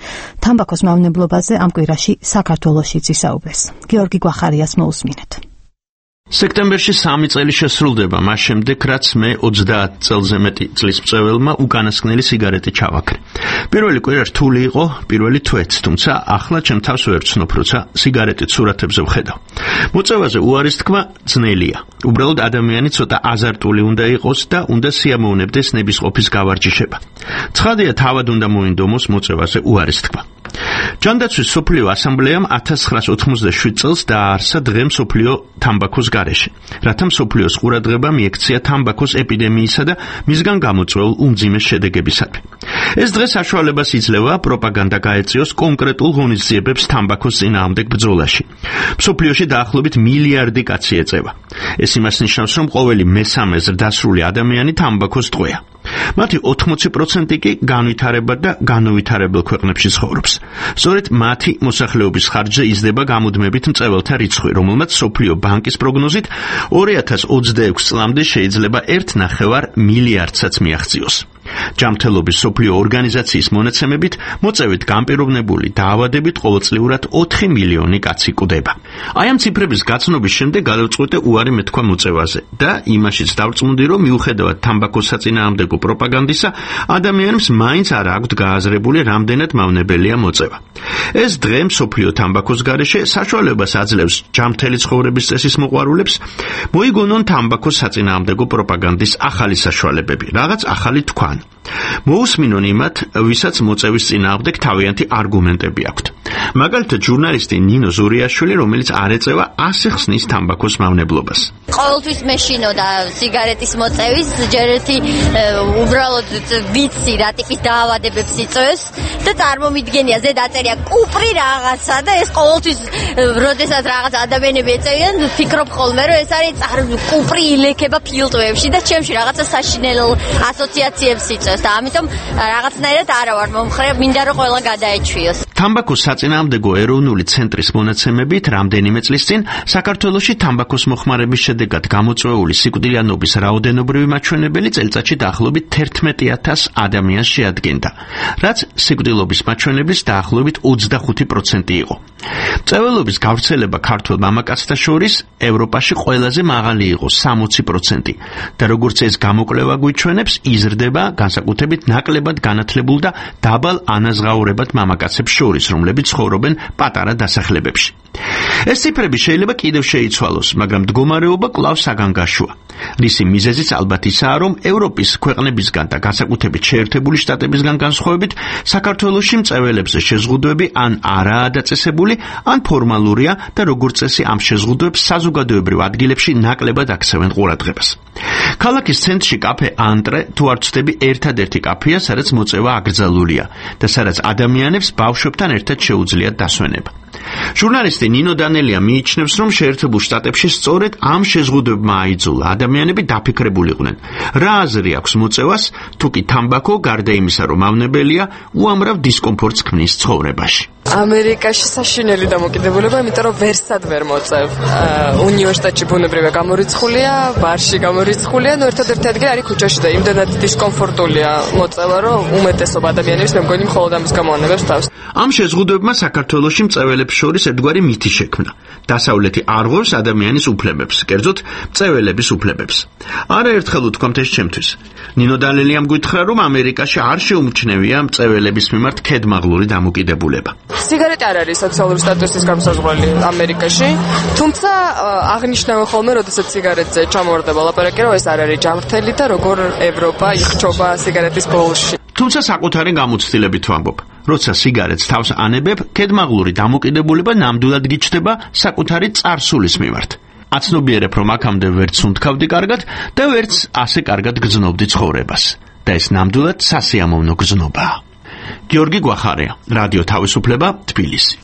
თამბაქოს მავნებლობაზე ამ კვირაში საქართველოშიც ისაუბრეს. გიორგი გვახარიას მოусმინეთ. სექტემბერში სამი წელი შესრულდება მას შემდეგ, რაც მე ოცდაათ წელზე მეტი წლის მწვეველმა უკანასკნელი სიგარეტი ჩავაქრე. პირველი კვირა რთული იყო, პირველი თვეც, თუმცა ახლა ჩემ თავს ვერ ვცნობ, როცა სიგარეტით სურათებზე ვხედავ. მოწევაზე უარის თქმა ძნელია. უბრალოდ ადამიანი ცოტა აზარტული უნდა იყოს და უნდა სიამოვნებდეს ნებისყოფის გავარჯიშება. ცხადია, თავად უნდა მოინდომოს მოწევაზე უარის თქმა. ჯანდაცვის მსოფლიო ასამბლეამ ათას ცხრაას ოთხმოცდაშვიდ წელს დააარსა დღე მსოფლიო თამბაქოს გარეშე, რათა მსოფლიოს ყურადღება მიექცია თამბაქოს ეპიდემიისა და მისგან გამოწვეულ უმძიმეს შედეგებისადმი. ეს დღე საშუალებას იძლევა პროპაგანდა გაეწიოს კონკრეტულ ღონისძიებებს თამბაქოს წინააღმდეგ ბრძოლაში. მსოფლიოში დაახლოებით მილიარდი კაცი ეწევა. ეს იმას ნიშნავს, რომ ყოველი მესამე ზრდასრული ადამიანი თამბაქოს ტყვეა. მათი ოცდაოთხ პროცენტი კი განვითარებად და განუვითარებელ ქვეყნებში ცხოვრობს. სწორედ მათი მოსახლეობის ხარჯზე იზრდება გამუდმებით მწვეველთა რიცხვი, რომელმაც მსოფლიო ბანკის პროგნოზით ორი ათას ოცდაექვსი წლამდე შეიძლება ერთ ნახევარ მილიარდსაც მიაღწიოს. ჯანმრთელობის მსოფლიო ორგანიზაციის მონაცემებით მოწევით განპირობებული დაავადებით ყოველწლიურად ოთხი მილიონი კაცი კვდება. აი ამ ციფრების გაცნობის შემდეგ გადავწყვიტე უარი მეთქვა მოწევაზე და იმაშიც დავწმუნდი, რომ მიუხედავად თამბაქოს საწინააღმდეგო პროპაგანდისა, ადამიანებს მაინც არ აქვთ გააზრებული, რამდენად მავნებელია მოწევა. ეს დღე მსოფლიო თამბაქოს გარეშე საშუალებას აძლევს ჯანმრთელი ცხოვრების წესის მოყვარულებს მოიგონონ თამბაქოს საწინააღმდეგო პროპაგანდის ახალი საშუალებები, რაღაც ახალი თქვა. მოусმინონ იმათ, ვისაც მოწევის წინააღმდეგ თავიანთი არგუმენტები აქვთ. მაგალითად, ჟურნალისტი ნინო ზურიაშვილი, რომელიც არ ეწევა, ასე ხსნის თამბაქოს მავნებლობას. ყოველთვის მეშინოდა სიგარეტის მოწევის, ჯერ ერთი უბრალოდ ვიცი რა ტიპის დაავადებებს იწვევს და წარმომიდგენია ზედაწერია კუპრი რაღაცა და ეს ყოველთვის როდესაც რაღაც ადამიანები ეწევიან, ვფიქრობ ხოლმე, რომ ეს არის კუპრი ილექება ფილტვებში და ჩემში რაღაცა საშინელ ასოციაციებს იწვევს და ამიტომ რაღაცნაირად არა ვარ მომხრე, მინდა რომ ყველა გადაეჩვიოს. თამბაქოს საწინააღმდეგო ეროვნული ცენტრის მონაცემებით, რამდენიმე წლის წინ საქართველოში თამბაქოს მოხმარების შედეგად გამოწვეული სიკვდილიანობის რაოდენობრივი მაჩვენებელი წელიწადში დაახლოებით თერთმეტი ათას ადამიანს შეადგენდა, რაც სიკვდილობის მაჩვენებლის დაახლოებით ოცდახუთი პროცენტი იყო. მწვერვალობის გავრცელება ქართველ მამაკაცთა შორის ევროპაში ყველაზე მაღალი იყო სამოცი პროცენტი და როგორც ეს გამოკვლევა გვიჩვენებს, იზრდება განსაკუთრებით ნაკლებად განათლებულ და დაბალ ანაზღაურებად მამაკაცებს შორის, რომლებიც ცხოვრობენ პატარა დასახლებებში. ეს ციფრები შეიძლება კიდევ შეიცვალოს, მაგრამ მდგომარეობა კვლავ საგანგაშოა. რისი მიზეზიც ალბათ ისაა, რომ ევროპის ქვეყნებისგან და განსაკუთრებით შეერთებული შტატებისგან განსხვავებით, საქართველოში მწვერვალებზე შეზღუდვები ან არაა დაწესებული, ან ფორმალურია და როგორც წესი ამ შეზღუდვებს საზოგადოებრივ ადგილებში ნაკლებად აქცევენ ყურადღებას. ქალაქის ცენტრში კაფე ანტრე თუ არ ვცდები ერთადერთი კაფეა, სადაც მოწევა აკრძალულია და სადაც ადამიანებს ბავშვებთან ერთად შეუძლიათ დასვენება. ჟურნალისტი ნინო დანელია მიიჩნევს, რომ შეერთებულ შტატებში სწორედ ამ შეზღუდვებმა აიძულა ადამიანები დაფიქრებულიყვნენ, რა აზრი აქვს მოწევას, თუ კი თამბაქო გარდა იმისა, რომ მავნებელია, უამრავ დისკომფორტს ქმნის ცხოვრებაში. ამერიკაში საშინელი დამოკიდებულება, იმიტომ რომ ვერსად ვერ მოწევ. უნივერსიტეტში ბუნებრივია გამორიცხულია, ბარში გამორიცხულია, ნუ ერთადერთი ადგილი არის ქუჩაში და იმდენად დისკომფორტულია მოწევა, რომ უმეტესობა ადამიანებს მე მგონი მხოლოდ ამის გამო ანებებს თავს. ამ შეზღუდვებმა საქართველოში მწვერვალებს შორის ერთგვარი მითი შექმნა. დასავლეთი არღვევს ადამიანის უფლებებს, კერძოდ მწვერვალების უფლებებს. არაერთხელ უთქვამთ ეს ჩემთვის. ნინო დანელიამ გითხრა, რომ ამერიკაში არ შეუმჩნევია მწვერვალების მიმართ ქედმაღლური დამოკიდებულება. სიგარეტი არ არის სოციალური სტატუსის გამოსაზღვრელი ამერიკაში, თუმცა აღნიშნავენ ხოლმე, როდესაც სიგარეტზე ჩამოვარდება ლაპარაკი, რომ ეს არ არის ჯანმრთელი და როგორ ევროპა იხჩობა სიგარეტის ბოლოში. თუმცა საკუთარი გამოცდილებით ვამბობ, როცა სიგარეტს თავს ანებებ, ქედმაღლური დამოკიდებულება ნამდვილად გიჩნდება საკუთარი წარსულის მიმართ. აცნობიერებ, რომ აქამდე ვერც უნთქავდი კარგად და ვერც ასე კარგად გრძნობდი ცხოვრებას. და ეს ნამდვილად სასიამოვნო გრძნობაა. გიორგი გვახარია, რადიო თავისუფლება, თბილისი.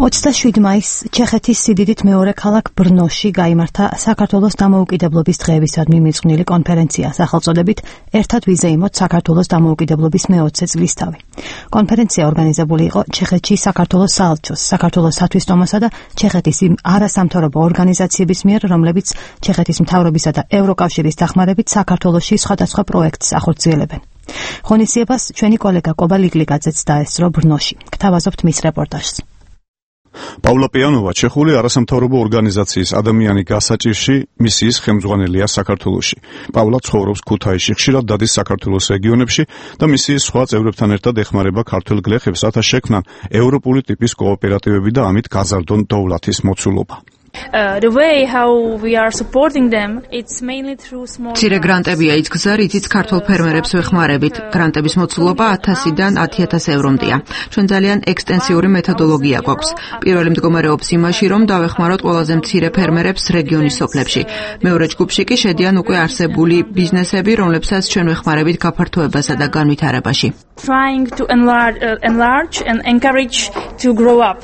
ოცდაშვიდი მაისს ჩეხეთის სიდიდით მეორე ქალაქ ბრნოში გაიმართა საქართველოს დამოუკიდებლობის დღეებისადმი მიძღვნილი კონფერენცია სახელწოდებით ერთად ვიზეიმოთ საქართველოს დამოუკიდებლობის მეოცე წლისთავი. კონფერენცია ორგანიზებული იყო ჩეხეთში საქართველოს საელჩოს, საქართველოს სათვისტომოსა და ჩეხეთის იმ არასამთავრობო ორგანიზაციების მიერ, რომლებიც ჩეხეთის მთავრობისა და ევროკავშირის დახმარებით საქართველოში სხვადასხვა პროექტს ახორციელებენ. ღონისძიებას ჩვენი კოლეგა კობა ლიგლიგაძეც დაესწრო ბრნოში. გთავაზობთ მის რეპორტაჟს. პავლო პიანოვა ჩეხური არასამთავრობო ორგანიზაციის ადამიანი გასაჭირში მისიის ხელმძღვანელია საქართველოში. პავლა ცხოვრობს ქუთაისში, ხშირად დადის საქართველოს რეგიონებში და მისიის სხვა წევრებთან ერთად ეხმარება ქართველ გლეხებს, რათა შექმნან ევროპული ტიპის კოოპერატივები და ამით გაზარდონ დოვლათის მოცულობა. Uh, the way how we are supporting them, it's mainly through small ცირე გრანტებია ის გზა, რითიც ქართულ ფერმერებს ვეხმარებით. გრანტების მოცულობა ათასიდან ათი ათას ევრომდეა. ჩვენ ძალიან ექსტენსიური მეთოდოლოგია გვაქვს. პირველი მდგომარეობს იმაში, რომ დავეხმაროთ ყველაზე მცირე ფერმერებს რეგიონის სოფლებში. მეორე ჯგუფში კი შედიან უკვე არსებული ბიზნესები, რომლებსაც ჩვენ ვეხმარებით გაფართოებასა და განვითარებაში. Trying to enlarge, uh, enlarge and encourage to grow up.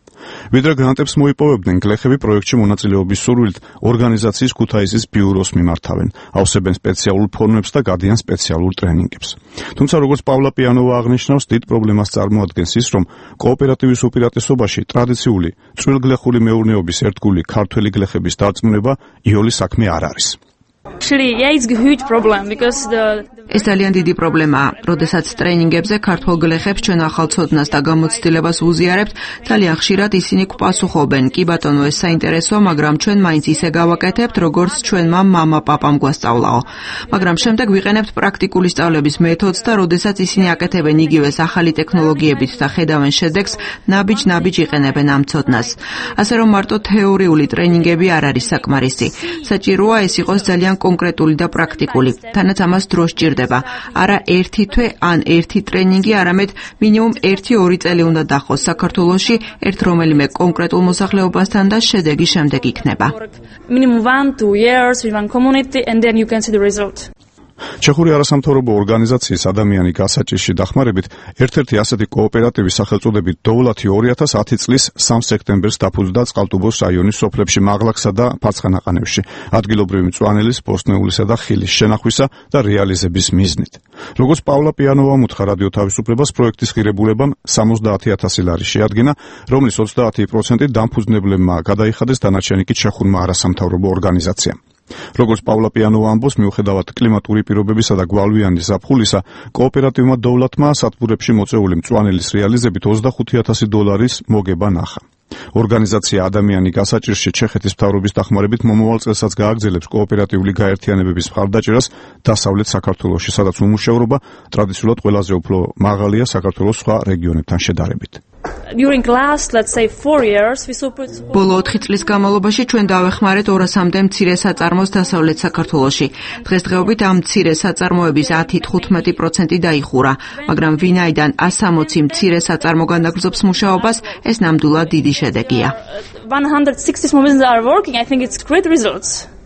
ვიდრე გრანტებს მოიპოვებდნენ, გლეხები პროექტში მონაწილეობის სურვილით ორგანიზაციის ქუთაისის ბიუროს მიმართავენ, ავსებენ სპეციალურ ფორმებს და გადიან სპეციალურ ტრენინგებს. თუმცა, როგორც პავლო პიანოვა აღნიშნავს, დიდ პრობლემას წარმოადგენს ის, რომ კოოპერატივის უპირატესობაში ტრადიციული წვრილგლეხური მეურნეობის ერთგული ქართველი გლეხების დარწმუნება იოლი საქმე არ არის. Actually, yeah, it's a huge problem because the ეს ძალიან დიდი პრობლემაა. როდესაც ტრენინგებზე ქართულ გლეხებს ჩვენ ახალ ცოდნას და გამოცდილებას უზიარებთ, ძალიან ხშირად ისინი გვპასუხობენ: "კი ბატონო, ეს საინტერესოა, მაგრამ ჩვენ მაინც ისე გავაკეთებთ, როგორც ჩვენმა მამა-პაპამ გვასწავლაო." მაგრამ შემდეგ ვიყენებთ პრაქტიკული სწავლების მეთოდს და როდესაც ისინი აკეთებენ იგივეს ახალი ტექნოლოგიებით და ხედავენ შედეგს, ნაბიჯ-ნაბიჯ იყენებენ ამ ცოდნას. ასე რომ მარტო თეორიული ტრენინგები არ არის საკმარისი. საჭიროა ეს იყოს ძალიან კონკრეტული და პრაქტიკული. თანაც ამას დრო სჭირდება. არა ერთი თვე ან ერთი ტრენინგი, არამედ მინიმუმ ერთი-ორი წელი უნდა დახოს საქართველოში ერთ რომელიმე კონკრეტულ მოსახლეობასთან და შედეგი შემდეგ იქნება. minimum one to two years with one community and then you can see the result. ჩეხური არასამთავრობო ორგანიზაციის ადამიანი გასაჭირში დახმარებით ერთ-ერთი ასეთი კოოპერატივის სახელწოდებით დოვლათი ორი ათას ათი წლის სამი სექტემბერს დაფუძნდა წყალტუბოს რაიონის სოფლებში მაღლაქსა და ფაცხანაყანევში ადგილობრივი მწვანელის, ბოსტნეულისა და ხილის შენახვისა და რეალიზების მიზნით. როგორც პავლო პიანოვა უთხრა რადიო თავისუფლებას, პროექტის ღირებულებამ სამოცდაათი ათასი ლარი შეადგინა, რომლის ოცდაათი პროცენტი დამფუძნებლებმა გადაიხადეს, დანარჩენი კი ჩეხურმა არასამთავრობო ორგანიზაციამ. როგორც პავლო პიანოვა ამბობს, მიუხედავად კლიმატური პირობებისა და გვალვიანი ზაფხულისა, კოოპერატივმა დოვლათმა სათბურებში მოწეული მწვანელის რეალიზებით ოცდახუთი ათასი დოლარის მოგება ნახა. ორგანიზაცია ადამიანი გასაჭირში ჩეხეთის მთავრობის დახმარებით მომავალ წელსაც გააგრძელებს კოოპერატიული გაერთიანებების მხარდაჭერას დასავლეთ საქართველოში, სადაც უმუშევრობა ტრადიციულად ყველაზე უფრო მაღალია საქართველოს სხვა რეგიონებთან შედარებით. During last, let's say, four years, we supported. ბოლო ოთხი წლის განმავლობაში ჩვენ დავეხმარეთ ორასამდე მცირე საწარმოს დასავლეთ საქართველოში. დღესდღეობით ამ მცირე საწარმოების ათი თხუთმეტი პროცენტი დაიხურა, მაგრამ ვინაიდან ასამოცი მცირე საწარმო განაგრძობს მუშაობას, ეს ნამდვილად დიდი შედეგია. one hundred sixty small businesses are working. I think it's great results.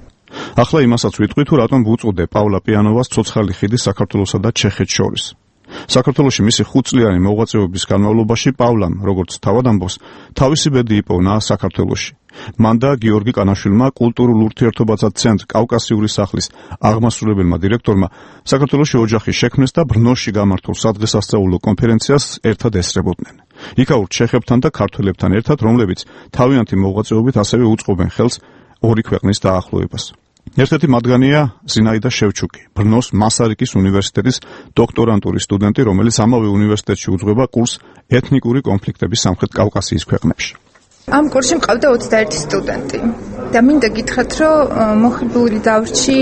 ახლა იმასაც ვიტყვი თუ რატომ ვუწოდე პავლო პიანოვას ცოცხალი ხიდი საქართველოსა და ჩეხეთს შორის. საქართველოში მისი ხუთწლიანი მოღვაწეობის განმავლობაში პავლამ, როგორც თავად ამბობს, თავისი ბედი იპოვნა საქართველოში. მან და გიორგი კანაშვილმა კულტურულ ურთიერთობათა ცენტრ კავკასიური სახლის აღმასრულებელმა დირექტორმა საქართველოში ოჯახი შექმნეს და ბრნოში გამართულ სადღესასწაულო კონფერენციას ერთად ესწრებოდნენ. იქაურ ჩეხებთან და ქართველებთან ერთად, რომლებიც თავიანთი მოღვაწეობით ასევე უწყობენ ხელს ორი ქვეყნის დაახლოებას. ერთ-ერთი მათგანია ზინაიდა შევჩუკი, ბრნოს მასარიკის უნივერსიტეტის დოქტორანტურის სტუდენტი, რომელიც ამავე უნივერსიტეტში უძღვება კურსს ეთნიკური კონფლიქტების სამხრეთ კავკასიის ქვეყნებში. ამ კურსში მყავდა ოცდაერთი სტუდენტი და მინდა გითხრათ, რომ მოხიბლული დავრჩი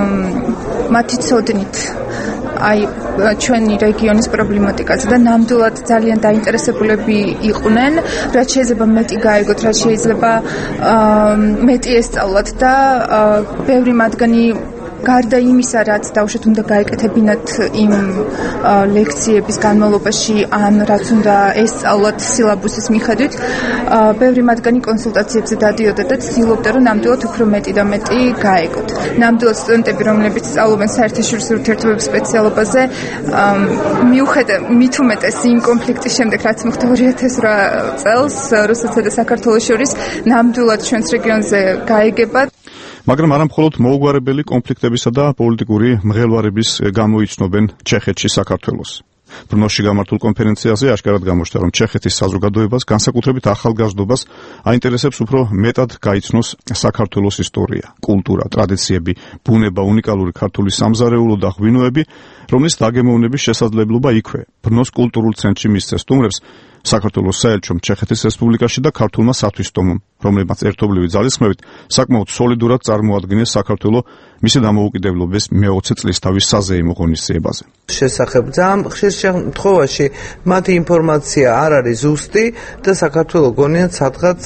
მათი ცოდნით აი ჩვენი რეგიონის პრობლემატიკაზე და ნამდვილად ძალიან დაინტერესებულები იყვნენ, რაც შეიძლება მეტი გაიგოთ, რაც შეიძლება მეტი ესწავლათ და ბევრი მათგანი გარდა იმისა, რაც დავუშვათ უნდა გაეკეთებინათ იმ ლექციების განმავლობაში, ან რაც უნდა ესწავლათ სილაბუსის მიხედვით, ბევრი მათგანი კონსულტაციებზე დადიოდა და ცდილობდა, რომ ნამდვილად უფრო მეტი და მეტი გაეგოთ. ნამდვილად სტუდენტები, რომლებიც სწავლობენ საერთაშორისო ურთიერთობების სპეციალობაზე, მიუხედავად მით უმეტეს იმ კონფლიქტის შემდეგ, რაც მოხდა ორი ათას ორი წელს რუსეთსა და საქართველოს შორის, ნამდვილად ჩვენს რეგიონზე გაეგება. მაგრამ არა მხოლოდ მოუგვარებელი კონფლიქტებისა და პოლიტიკური მღელვარების გამოიცნობენ ჩეხეთში საქართველოს. ბრნოში გამართულ კონფერენციაზე აშკარად გამოჩნდა, რომ ჩეხეთის საზოგადოებას, განსაკუთრებით ახალგაზრდობას, აინტერესებს უფრო მეტად გაიცნოს საქართველოს ისტორია, კულტურა, ტრადიციები, ბუნება, უნიკალური ქართული სამზარეულო და ღვინოები, რომლის დაგემოვნების შესაძლებლობა იქვე, ბრნოს კულტურულ ცენტრში მისცეს სტუმრებს, საქართველოს საელჩომ ჩეხეთის რესპუბლიკაში და ქართულმა სათვისტომომ, რომლებმაც ერთობლივი ძალისხმევით საკმაოდ სოლიდურად წარმოადგენს საქართველოს მისი დამოუკიდებლობის მეოცე წლისთავის საზეიმო ღონისძიებაზე. შესახებ ძალიან ხშირ შემთხვევაში მათი ინფორმაცია არ არის ზუსტი და საქართველოს გონიათ სადღაც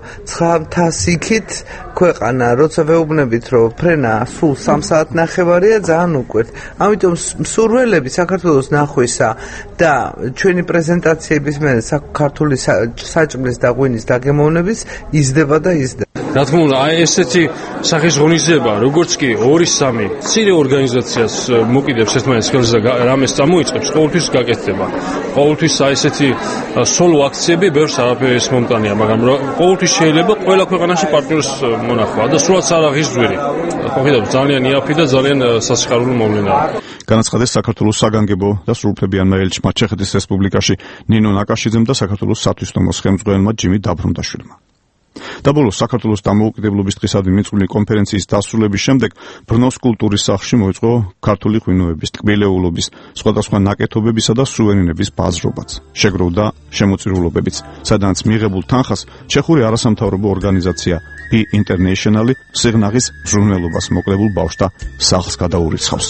ცხრა-ათასიქით ქვეყანა, როცა ვეუბნებით, რომ ფრენა სულ სამ საათნახევარია, ძალიან უკვირთ. ამიტომ მსურველები საქართველოს ნახვისა და ჩვენი პრეზენტაციების მერე ქართული საჭმლის და ღვინის დაგემოვნების იზრდება და იზრდება. რა თქმა უნდა, აი ესეთი სახის ღონისძიება, როგორც კი ორი სამი მცირე ორგანიზაციას მოკიდებს ერთმანეთს ხელს და რამეს წამოიწყებს, ყოველთვის გაკეთდება. ყოველთვის აი ესეთი სოლო აქციები ბევრს არაფერს მომტანია, მაგრამ ყოველთვის შეიძლება ყველა ქვეყანაში პარტნიორს მონახვა და სულაც არ აღიზვირი. ხედავთ, ძალიან იაფი და ძალიან სასიხარულო მოვლენა. განაცხადეს საქართველოს საგანგებო და სრულუფლებიანმა ელჩმა ჩეხეთის რესპუბლიკაში ნინო ნაკაშიძემ და საქართველოს სათვისტომოს ხელმძღვანელმა ჯიმი დაბრუნდაშვილმა. და ბოლოს საქართველოს დამოუკიდებლობის დღისადმი მიწყვლი კონფერენციის დასრულების შემდეგ ბრნოს კულტურის სახლში მოიწყო ქართული ღვინოების, ტკბილეულობის, სხვადასხვა ნაკეთობებისა და სუვენირების ბაზრობაც. შეგროვდა შემოწირულობებიც, სადაც მიღებულ თანხას ჩეხური არასამთავრობო ორგანიზაცია P International სიღნაღის მზრუნველობას მოკლებულ ბავშვთა სახლს გადაურიცხავს.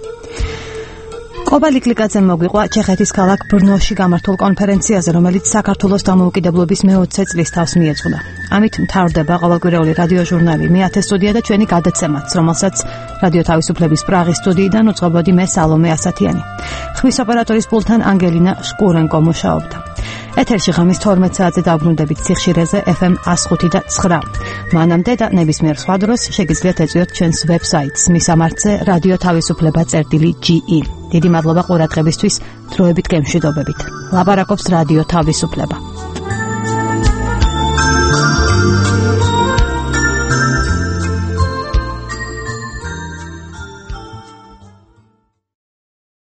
ყობა ლიკლიკაძემ მოგვიყვა ჩეხეთის ქალაქ ბრნოში გამართულ კონფერენციაზე, რომელიც საქართველოს დამოუკიდებლობის მეოცე წლის თავს მიეძღვნა. ამით მთავრდება ყოველკვირეული რადიო ჟურნალი მეათე სტუდია და ჩვენი გადაცემაც, რომელსაც რადიო თავისუფლების პრაღის სტუდიიდან უწყობოდი მე სალომე ასათიანი. ხმის ოპერატორის პულტთან ანგელინა შკურენკო მუშაობდა. ეთერში ღამის თორმეტ საათზე დაბრუნდებით სიხშირეზე F M one oh five და nine. მანამდე და ნებისმიერ სხვა დროს შეგიძლიათ ეწვიოთ ჩვენს ვებსაიტს მისამართზე რადიო თავისუფლება წერტილი G E. დიდი მადლობა ყურადღებისთვის, დროებით გემშვიდობებით. ლაპარაკობს რადიო თავისუფლება.